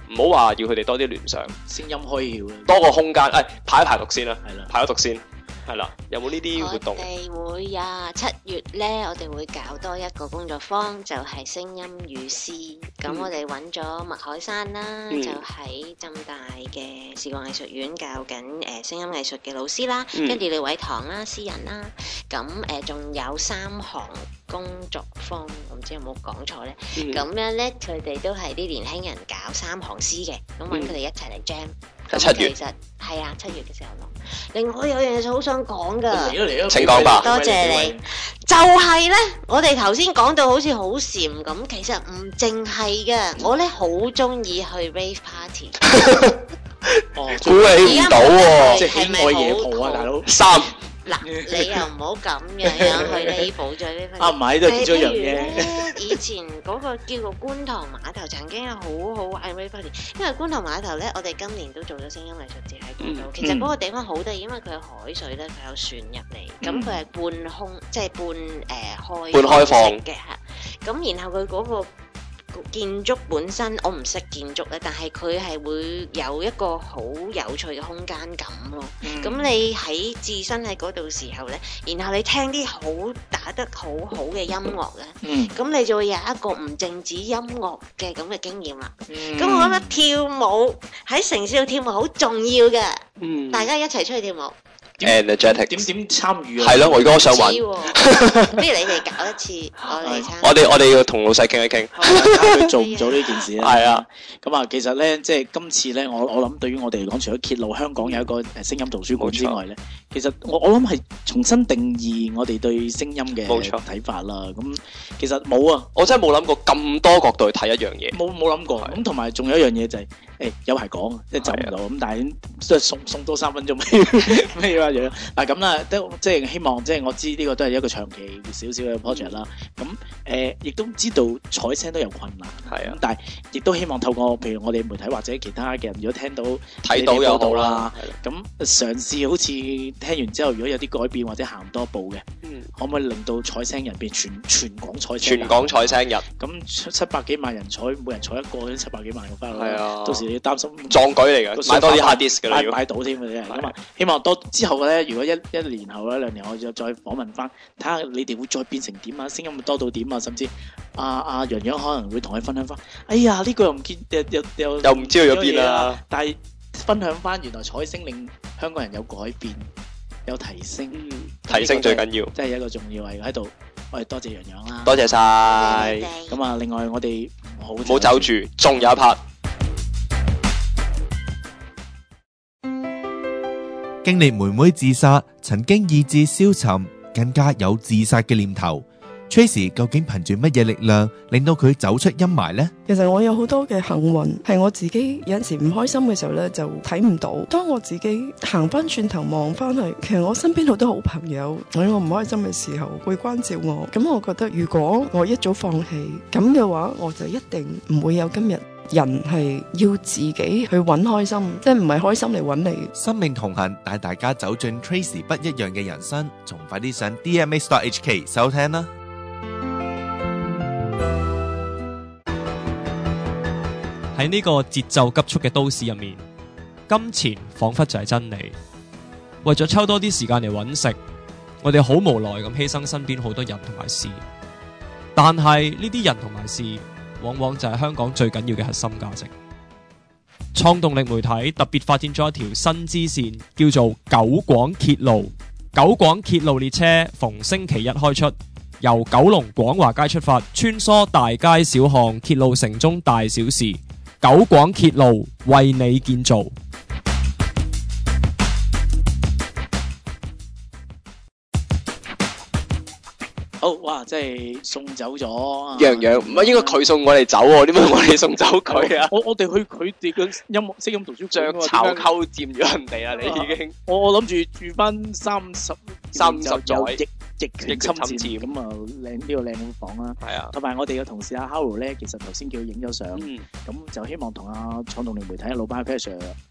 唔好話要佢哋多啲聯想， 聲音開竅， 多個空間。排一排毒先啦， 係啦， 排咗毒先。係啦，有冇呢啲活動？ 我哋會7月咧，我哋會搞多一個工作坊，就係聲音與詩。咁我哋揾咗麥海珊啦，就喺浸大嘅視覺藝術院教緊聲音藝術嘅老師啦，跟住李偉堂啦，詩人啦。咁仲有3項工作坊，唔知有冇講錯咧？咁樣咧，佢哋都係啲年輕人搞3項詩嘅，咁揾佢哋一齊嚟 jam。 7月其實係啊，7月嘅時候咯。另外有樣嘢好想講噶， 嚟請講吧。 多謝你。就係咧，我哋頭先講到好似好禪咁，其實唔淨係嘅。我咧好中意去 rave party。 估你唔到喎， 即係喜愛夜蒲啊，大佬。 嗱，你又唔好咁樣去呢補咗呢份。 唔係都係其中一樣嘢。 以前嗰個叫做觀塘碼頭，曾經係好好玩 rave party，因為觀塘碼頭咧，我哋今年都做咗聲音藝術節喺嗰度。其實嗰個地方好得意，因為佢係海水咧，佢有船入嚟，咁佢係半空，即係半開放嘅嚇。咁然後佢嗰個建築本身我唔識建築咧，但係佢係會有一個好有趣嘅空間感咯。咁你喺置身喺嗰度時候咧，然後你聽啲好打得好好嘅音樂咧，咁你就會有一個唔淨止音樂嘅咁嘅經驗啦。咁我覺得跳舞喺城市度跳舞好重要嘅，大家一齊出去跳舞。 energetic 點參與啊？ 係咯，我而家想揾， 不如你哋搞一次， 我哋要同老細傾一傾， 佢做唔做呢件事咧？ 係啊， 咁啊，其實咧，即係今次咧，我諗對於我哋嚟講，除咗揭露香港有一個聲音圖書館之外咧，其實我諗係重新定義我哋對聲音嘅睇法啦。咁其實冇啊， 我真係冇諗過咁多角度去睇一樣嘢， 冇諗過。咁同埋仲有一樣嘢就係，有排講，即係走唔到。咁但係都係送多3分鐘咩話樣？嗱咁啦，都即係希望，即係我知呢個都係一個長期少少嘅 project 啦。咁亦都知道採聲都有困難，係啊。但係亦都希望透過譬如我哋媒體或者其他嘅人，如果聽到睇到又好啦， 咁嘗試好似聽完之後，如果有啲改變或者行多一步嘅，可唔可以令到採聲人變全港採聲？ 全港採聲日， 咁700幾萬人採，每人採一個，都700幾萬個翻嚟。係啊，到時你要擔心壯舉嚟㗎，買多啲 hard disk 㗎啦， 買到添嘅啫。咁啊，希望多之後咧，如果一年後咧、2年後，我再訪問翻，睇下你哋會再變成點啊？聲音會多到點啊？甚至阿洋洋可能會同佢分享翻。哎呀，呢個又唔見又唔知去咗邊啦。 但係分享翻，原來採聲令香港人有改變，有提升， 提升最緊要， 即係一個重要係喺度。我哋多謝洋洋啦， 多謝晒。 咁啊，另外我哋唔好走住，仲有一 part。 經歷妹妹自殺，曾經意志消沉，更加有自殺嘅念頭。Tracy 究竟憑住乜嘢力量令到佢走出陰霾呢？ 其實我有好多嘅幸運，係我自己有陣時唔開心嘅時候呢，就睇唔到。當我自己行翻轉頭望翻去，其實我身邊好多好朋友喺我唔開心嘅時候會關照我。咁我覺得如果我一早放棄咁嘅話，我就一定唔會有今日。人係要自己去揾開心，即係唔係開心嚟揾你。 生命同行帶大家走進 Tracy 不一樣嘅人生，仲快啲上 DMA.HK 收聽啦！ 喺呢個節奏急速嘅都市入面，金錢仿佛就係真理。為咗抽多啲時間嚟揾食，我哋好無奈咁犧牲身邊好多人同埋事。但係呢啲人同埋事，往往就係香港最緊要嘅核心價值。創動力媒體特別發展咗一條新支線，叫做九廣鐵路。九廣鐵路列車逢星期一開出，由九龍廣華街出發，穿梭大街小巷，鐵路城中大小事。九廣鐵路為你建造。 好哇！即係送走咗洋洋，唔係應該佢送我哋走喎？點解我哋送走佢啊？ 我哋去佢哋嘅聲音圖書館， 將巢溝佔咗人哋啦！你已經我諗住住翻30載，疫情侵佔咁啊，靚呢個靚嘅房啦。係啊，同埋我哋嘅同事阿 Harold 咧，其實頭先叫佢影咗相，咁就希望同阿創動力媒體嘅老闆 Peter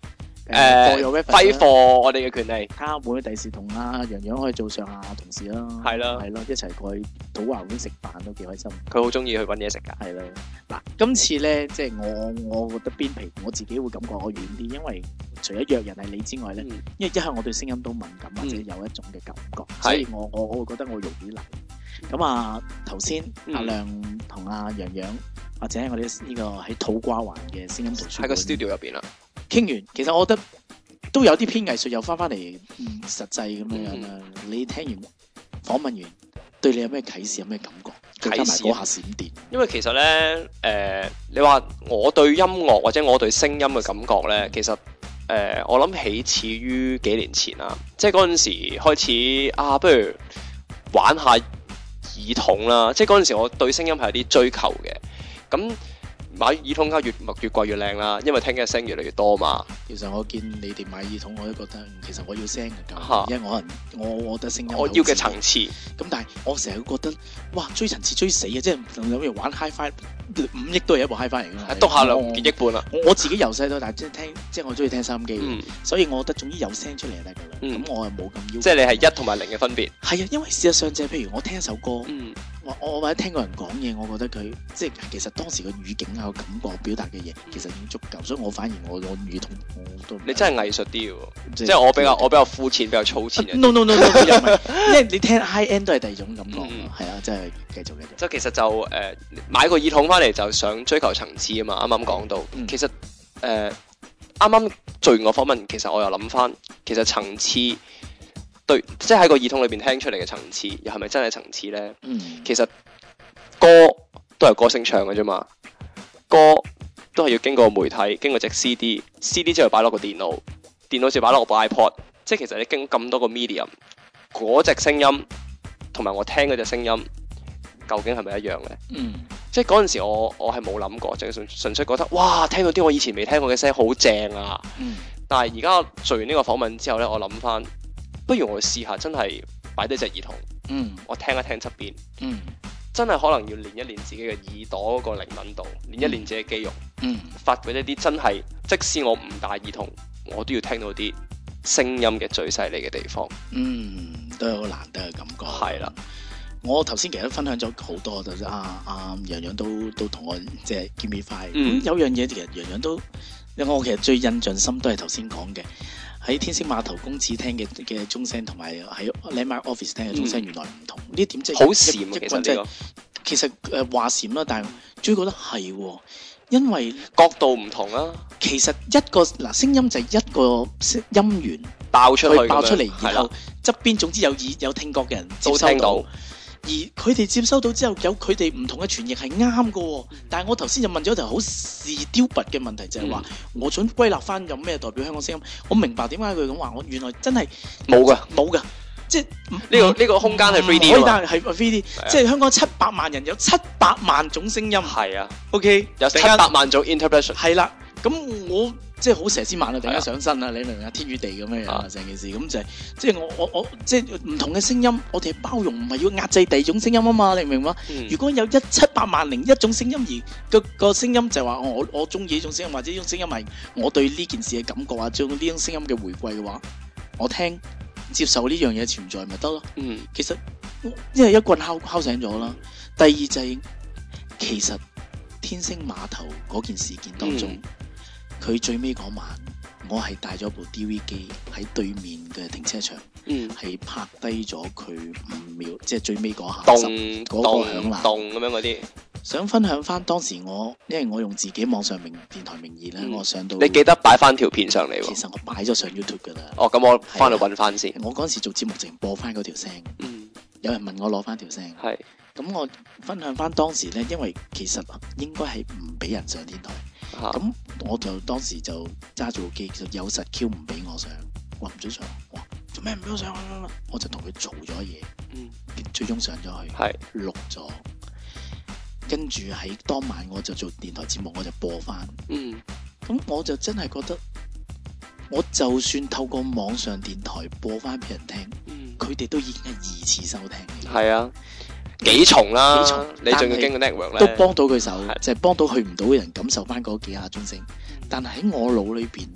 揮霍我哋嘅權利。 睇下會唔會第時同阿洋洋可以做上下同事啦。 係啦， 係咯，一齊過去土華苑食飯都幾開心。 佢好中意去揾嘢食㗎。 係啦，嗱，今次咧即係我覺得邊皮我自己會感覺我遠啲，因為除咗約人係你之外咧，因為一向我對聲音都敏感或者有一種嘅感覺，所以我會覺得我容易嚟。咁啊，頭先阿亮同阿洋洋或者我哋呢個喺土瓜灣嘅聲音圖書館喺個 studio 入邊啦， 傾完，其實我覺得都有啲偏藝術又翻嚟實際咁樣啦。你聽完訪問完，對你有咩啟示？有咩感覺？啟示嗰下閃電。 因為其實咧，你話我對音樂或者我對聲音嘅感覺咧，其實我諗起始於幾年前啦，即係嗰陣時開始啊，不如玩下耳筒啦，即係嗰陣時我對聲音係有啲追求嘅，咁買耳筒梗係越貴越靚啦，因為聽嘅聲越嚟越多嘛。 其實我見你哋買耳筒，我都覺得其實我要聲嘅，因為我覺得聲音我要嘅層次。 咁但係我成日覺得，哇追層次追死啊！即係諗住玩 HiFi， 5億都係一部 HiFi 嚟㗎嘛， 篤下兩件億半啦。 我自己由細到大即係聽，即係我中意聽收音機，所以我覺得總之有聲出嚟就得㗎啦。咁我係冇咁要求。 即係你係1同埋0嘅分別。 係啊，因為事實上就係譬如我聽一首歌，我或者聽個人講嘢，我覺得佢即係其實當時個語境啊、個感覺、表達嘅嘢，其實已經足夠，所以我反而我耳筒我都。 你真係藝術啲喎，即係我比較膚淺、比較粗淺嘅。 No， 又唔係，因為你聽 high end 都係第二種感覺，係啊，真係繼續。 即係其實就買個耳筒翻嚟就想追求層次啊嘛，啱啱講到，其實啱啱做完個訪問，其實我又諗翻，其實層次。對，即係喺個耳筒裏邊聽出嚟嘅層次，又係咪真係層次咧？其實歌都係歌星唱嘅啫嘛，歌都係要經過媒體，經過隻 CD 之後擺落個電腦之後擺落個部 iPod， 即係其實你經過咁多個 medium， 嗰隻聲音同埋我聽嗰隻聲音，究竟係咪一樣咧？即係嗰陣時我係冇諗過，淨係純粹覺得哇，聽到啲我以前未聽過嘅聲好正啊！但係而家做完呢個訪問之後咧，我諗翻。不如我試下真係擺低隻耳筒，我聽一聽側邊，真係可能要練一練自己嘅耳朵嗰個靈敏度，練一練自己嘅肌肉，發掘一啲真係，即使我唔戴耳筒，我都要聽到啲聲音嘅最犀利嘅地方。 都有個難得嘅感覺。係啦，我頭先其實都分享咗好多，就阿洋洋都同我即係 give me five。有樣嘢其實洋洋都，我其實最印象深都係頭先講嘅。喺天星碼頭公廁聽嘅鐘聲，同埋喺 Landmark Office 聽嘅鐘聲，原來唔同。呢點即係好閃， 其實話閃啦，但係最覺得係，因為角度唔同啦。 其實一個聲音就係一個音源爆出嚟， 然後側邊總之有聽覺嘅人接收到。而佢哋接收到之後，有佢哋唔同嘅傳譯係啱嘅。但係我頭先就問咗一條好stupid嘅問題，就係話我想歸納翻有咩代表香港聲音。我明白點解佢咁話，我原來真係冇㗎， 即係呢個空間係 3D 㗎嘛，係 3D，即係香港700萬人有700萬種聲音。 係啊 ，OK， 有700萬種 interpretation。 係啦，咁我即係好佘詩曼啊！突然間上身啊！你明唔明啊？天與地咁樣樣成件事，咁就係即係我即係唔同嘅聲音，我哋包容，唔係要壓制第二種聲音啊嘛！你明唔明嘛？如果有70001種聲音，而個聲音就係話我中意呢種聲音，或者呢種聲音係我對呢件事嘅感覺啊，將呢種聲音嘅回饋嘅話，我聽接受呢樣嘢存在咪得咯？其實因為一棍敲醒咗啦。第二就係其實天星碼頭嗰件事件當中。佢最尾嗰晚，我係帶咗部 DV 機喺對面嘅停車場，係拍低咗佢5秒，即係最尾嗰下嗰個響啦， 咁樣嗰啲。 想分享翻當時因為我用自己網上電台名義咧，我上到。 你記得擺翻條片上嚟喎。 其實我擺咗上 YouTube 噶啦。 哦，咁我翻去揾翻先。 我嗰時做節目淨播翻嗰條聲。有人問我攞翻條聲。 係。 咁我分享翻當時咧，因為其實應該係唔俾人上天台。咁我就當時就揸住部機，其實有實 Q 唔俾我上，話唔准上，做咩唔俾我上？我就同佢嘈咗嘢，最終上咗去，錄咗，跟住喺當晚我就做電台節目，我就播翻，咁我就真係覺得，我就算透過網上電台播翻俾人聽，佢哋都已經係2次收聽， 係啊。幾重啦，你仲要經過 network 咧， 都幫到佢手，就係幫到去唔到嘅人感受翻嗰幾下鐘聲。但係喺我腦裏邊，但係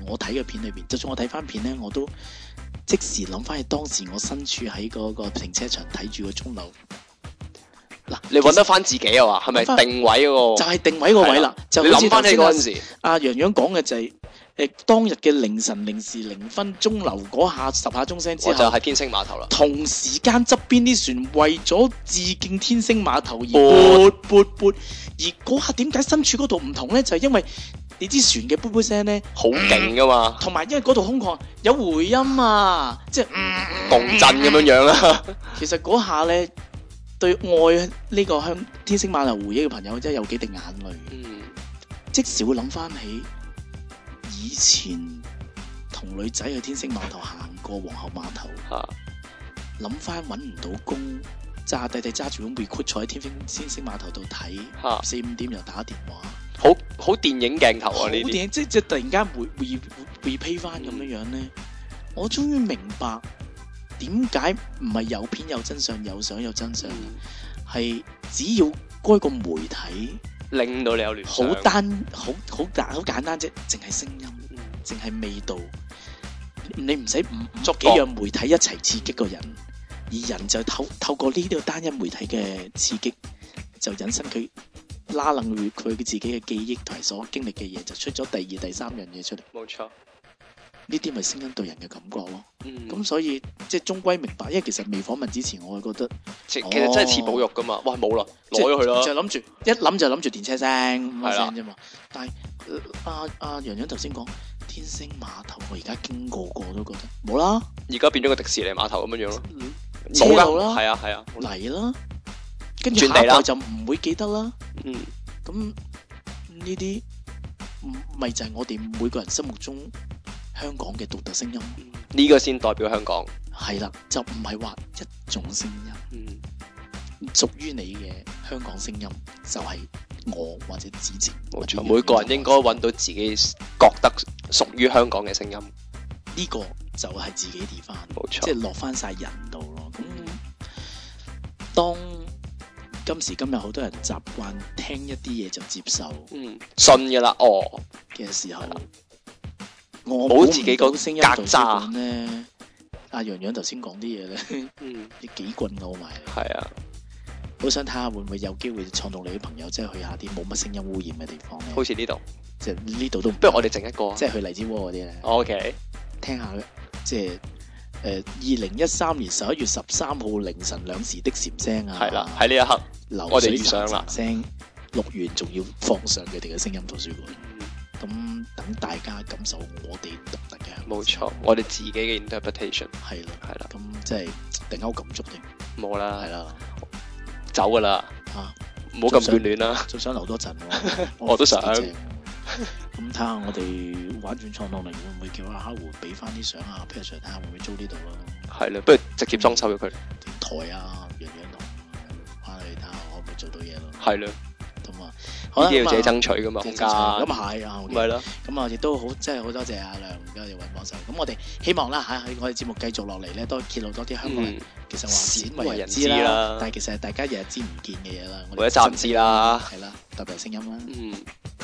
我睇嘅片裏邊，就算我睇翻片咧，我都即時諗翻起當時我身處喺嗰個停車場睇住個鐘樓。嗱， 你揾得翻自己啊？係咪定位嗰個？ 就係定位個位啦。就你諗翻起嗰陣時， 阿洋洋講嘅就係當日嘅凌晨0時0分鐘樓嗰下10下鐘聲之後， 我就喺天星碼頭啦。 同時間側邊啲船為咗致敬天星碼頭而撥，而嗰下點解身處嗰度唔同咧？就係因為你知船嘅啵聲咧好勁噶嘛， 同埋因為嗰度空曠有回音啊，即係共振咁樣啦。 其實嗰下咧，對愛呢個向天星碼頭回憶嘅朋友真係有幾滴眼淚。即時會諗翻起以前同女仔去天星碼頭行過皇后碼頭，諗翻揾唔到工，揸弟揸住本 record 坐喺天星碼頭度睇，4、5點又打電話， 好電影鏡頭啊！呢啲好電影，即係突然間replay 翻咁樣咧，我終於明白點解唔係有片有真相，有相有真相，係只要嗰個媒體令到你有聯想， 好簡單啫，淨係聲音，淨係味道，你唔使捉幾樣媒體一齊刺激個人，而人就透過呢啲單一媒體嘅刺激，就引申佢拉楞佢自己嘅記憶同埋所經歷嘅嘢，就出咗第2、第3樣嘢出嚟。 冇錯， 呢啲咪聲音對人嘅感覺咯。咁所以即係終歸明白，因為其實未訪問之前，我係覺得其實真係似保育噶嘛。哇，冇啦，攞咗佢啦， 就諗住一諗就諗住電車聲咁聲啫嘛。但係阿洋洋頭先講天星碼頭，我而家經過過都覺得冇啦。 而家變咗個迪士尼碼頭咁樣樣咯， 車路啦， 係啊嚟啦，跟住下一代就唔會記得啦。咁呢啲咪就係我哋每個人心目中香港嘅獨特聲音， 呢個先代表香港。 係啦，就唔係話一種聲音，屬於你嘅香港聲音就係我或者子晴。 冇錯，每個人應該揾到自己覺得屬於香港嘅聲音， 呢個就係自己地翻， 冇錯， 即係落翻晒人度咯。咁當今時今日好多人習慣聽一啲嘢就接受， 信噶啦， 嘅時候，我冇自己個聲音格渣咧。阿洋洋頭先講啲嘢咧，你幾棍毆埋， 係啊， 好想睇下會唔會有機會創造你啲朋友，即係去下啲冇乜聲音污染嘅地方咧， 好似呢度， 即係呢度都， 不如我哋整一個， 即係去荔枝窩嗰啲咧。 OK， 聽下即係2013年11月13號凌晨2時的蟬聲啊， 係啦，喺呢一刻我哋遇上啦， 聲錄完仲要放上佢哋嘅聲音圖書館，咁等大家感受我哋獨特嘅。 冇錯，我哋自己嘅 interpretation 係啦，咁即係突然間好感觸添。 冇啦， 係啦， 走噶啦，唔好咁眷戀啦， 仲想留多陣， 我都想。 咁睇下我哋玩轉創作力會唔會叫阿黑胡俾翻啲相啊 Peter Sir 睇下會唔會租呢度咯？ 係啦，不如直接裝修咗佢台啊，樣樣同翻去睇下可唔可以做到嘢咯？ 係啦， 咁啊， 呢啲要自己爭取噶嘛，空間咁係啊， 咪咯。 咁啊，亦都好，真係好多謝阿亮今日揾幫手。咁我哋希望啦喺我哋節目繼續落嚟咧，都揭露多啲香港人其實話鮮為人知啦，但係其實係大家日日知唔見嘅嘢啦。 我哋一集唔知啦， 係啦，特別係聲音啦。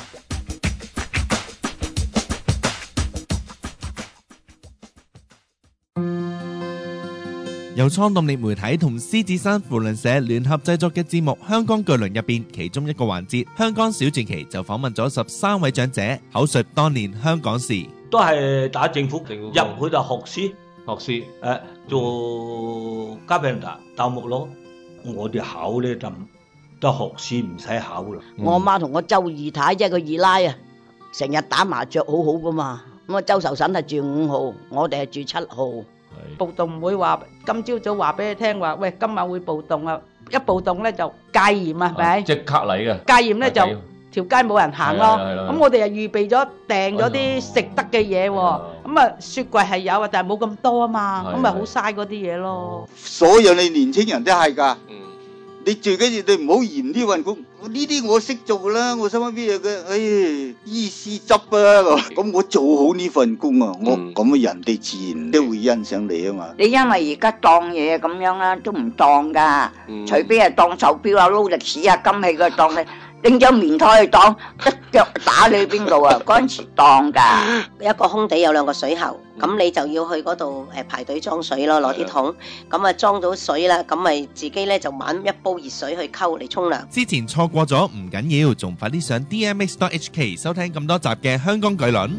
由創動力媒體同獅子山扶輪社聯合製作嘅節目《香港巨輪》入邊，其中一個環節《香港小傳奇》就訪問咗13位長者，口述當年香港事。 都係打政府入去就學師，做嘉賓鬥木咯。我哋考咧就都學師唔使考啦。 我媽同我周二太即係個二奶啊，成日打麻雀好好噶嘛。咁啊，周壽嬸係住5號，我哋係住7號。暴動唔會話今朝早話俾你聽話，喂，今晚會暴動啊！一暴動咧就戒嚴啊，係咪？ 即刻嚟嘅。 戒嚴咧就條街冇人行咯。咁我哋又預備咗訂咗啲食得嘅嘢喎。咁啊雪櫃係有啊，但係冇咁多啊嘛。咁咪好嘥嗰啲嘢咯。 所有你年青人都係㗎。你最緊要你唔好嫌呢份工，呢啲我識做啦，我使乜咩嘅？醫師執啊，咁我做好呢份工啊，我咁人哋自然都會欣賞你啊嘛。 你因為而家當嘢咁樣啦，都唔當噶，除非係當手錶啊、勞力士啊、金器嘅當你。 拎張棉胎去當，一腳打你邊度啊？嗰陣時當㗎， 一個空地有2個水喉，咁你就要去嗰度排隊裝水咯，攞啲桶，咁啊裝到水啦，咁咪自己咧就揾一煲熱水去溝嚟沖涼。 之前錯過咗唔緊要，仲快啲上 DMX.HK 收聽咁多集嘅香港巨輪。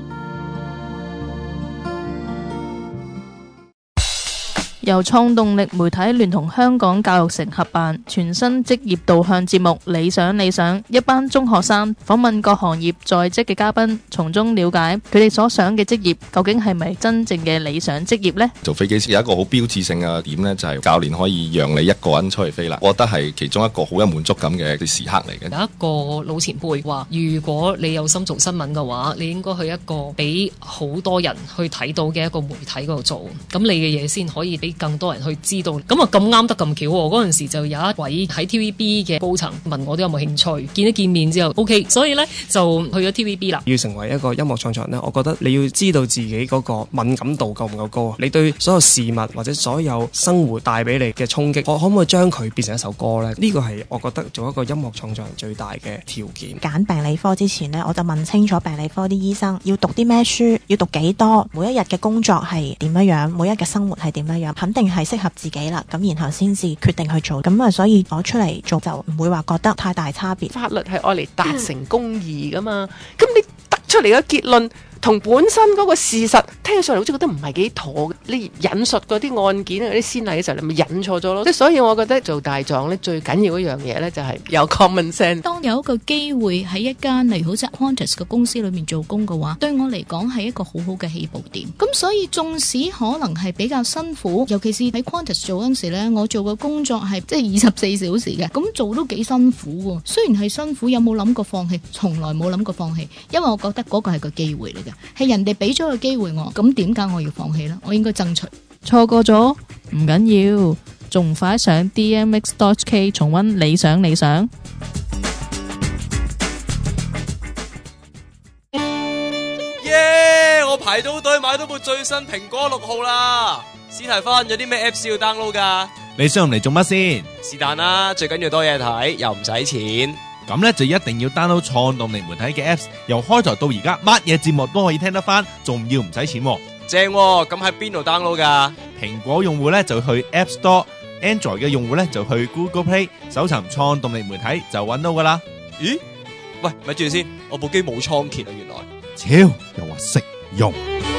由創動力媒體聯同香港教育城合辦全新職業導向節目《理想理想》，一班中學生訪問各行業在職嘅嘉賓，從中了解佢哋所想嘅職業究竟係咪真正嘅理想職業呢？ 做飛機師有一個好標誌性嘅點呢，就係教練可以讓你一個人出去飛啦。我覺得係其中一個好有滿足感嘅時刻嚟嘅。 有一個老前輩話，如果你有心做新聞嘅話，你應該去一個俾好多人去睇到嘅一個媒體嗰度做，咁你嘅嘢先可以俾更多人去知道。咁啊咁啱得咁巧，嗰陣時就有一位喺 TVB 嘅高層問我哋有冇興趣，見一見面之後 OK， 所以呢就去咗 TVB 啦。 要成為一個音樂創作人呢，我覺得你要知道自己嗰個敏感度夠唔夠高，你對所有事物或者所有生活帶俾你嘅衝擊，我可唔可以將佢變成一首歌呢？呢個係我覺得做一個音樂創作人最大嘅條件。 揀病理科之前呢，我就問清楚病理科啲醫生要讀啲咩書，要讀幾多，每一日嘅工作係點樣，每一日嘅生活係點樣，肯定係適合自己啦，咁然後先至決定去做。咁啊，所以我出嚟做就唔會話覺得太大差別。 法律係愛嚟達成公義噶嘛，咁你得出嚟嘅結論同本身嗰個事實聽起上嚟好似覺得唔係幾妥，你引述嗰啲案件嗰啲先例嘅時候，你咪引錯咗咯。即係所以我覺得做大狀咧最緊要一樣嘢咧就係有 common sense。 當有一個機會喺一間例如好似 Qantas 嘅公司裏面做工嘅話，對我嚟講係一個好好嘅起步點。咁所以縱使可能係比較辛苦，尤其是喺 Qantas 做嗰陣時咧，我做嘅工作係即係24小時嘅，咁做都幾辛苦喎。雖然係辛苦，有冇諗過放棄？從來冇諗過放棄，因為我覺得嗰個係個機會嚟嘅。係人哋俾咗個機會我，咁點解我要放棄呢？我應該爭取。 錯過咗唔緊要，仲快上 DMX.HK 重溫理想理想。 耶！我排到隊買到部最新蘋果6號啦。史提芬，有啲咩 Apps 要 download 噶？ 你上嚟做乜先？ 是但啦，最緊要多嘢睇，又唔使錢。 咁呢就一定要 download 創動力媒體嘅 Apps， 由開頭到而家乜嘢節目都可以聽得翻，仲要唔使錢喎。 正喎，咁喺邊度 download 噶？ 蘋果用戶呢就去 App Store，Android 嘅用戶呢就去 Google Play， 搜尋創動力媒體就揾到噶啦。 咦？喂，咪住先，我部機冇倉頡啊，原來。 超又話識用。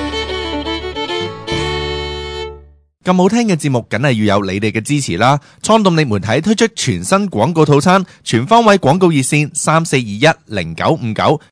咁好聽嘅節目梗係要有你哋嘅支持啦！創動力媒體推出全新廣告套餐，全方位廣告熱線34210959。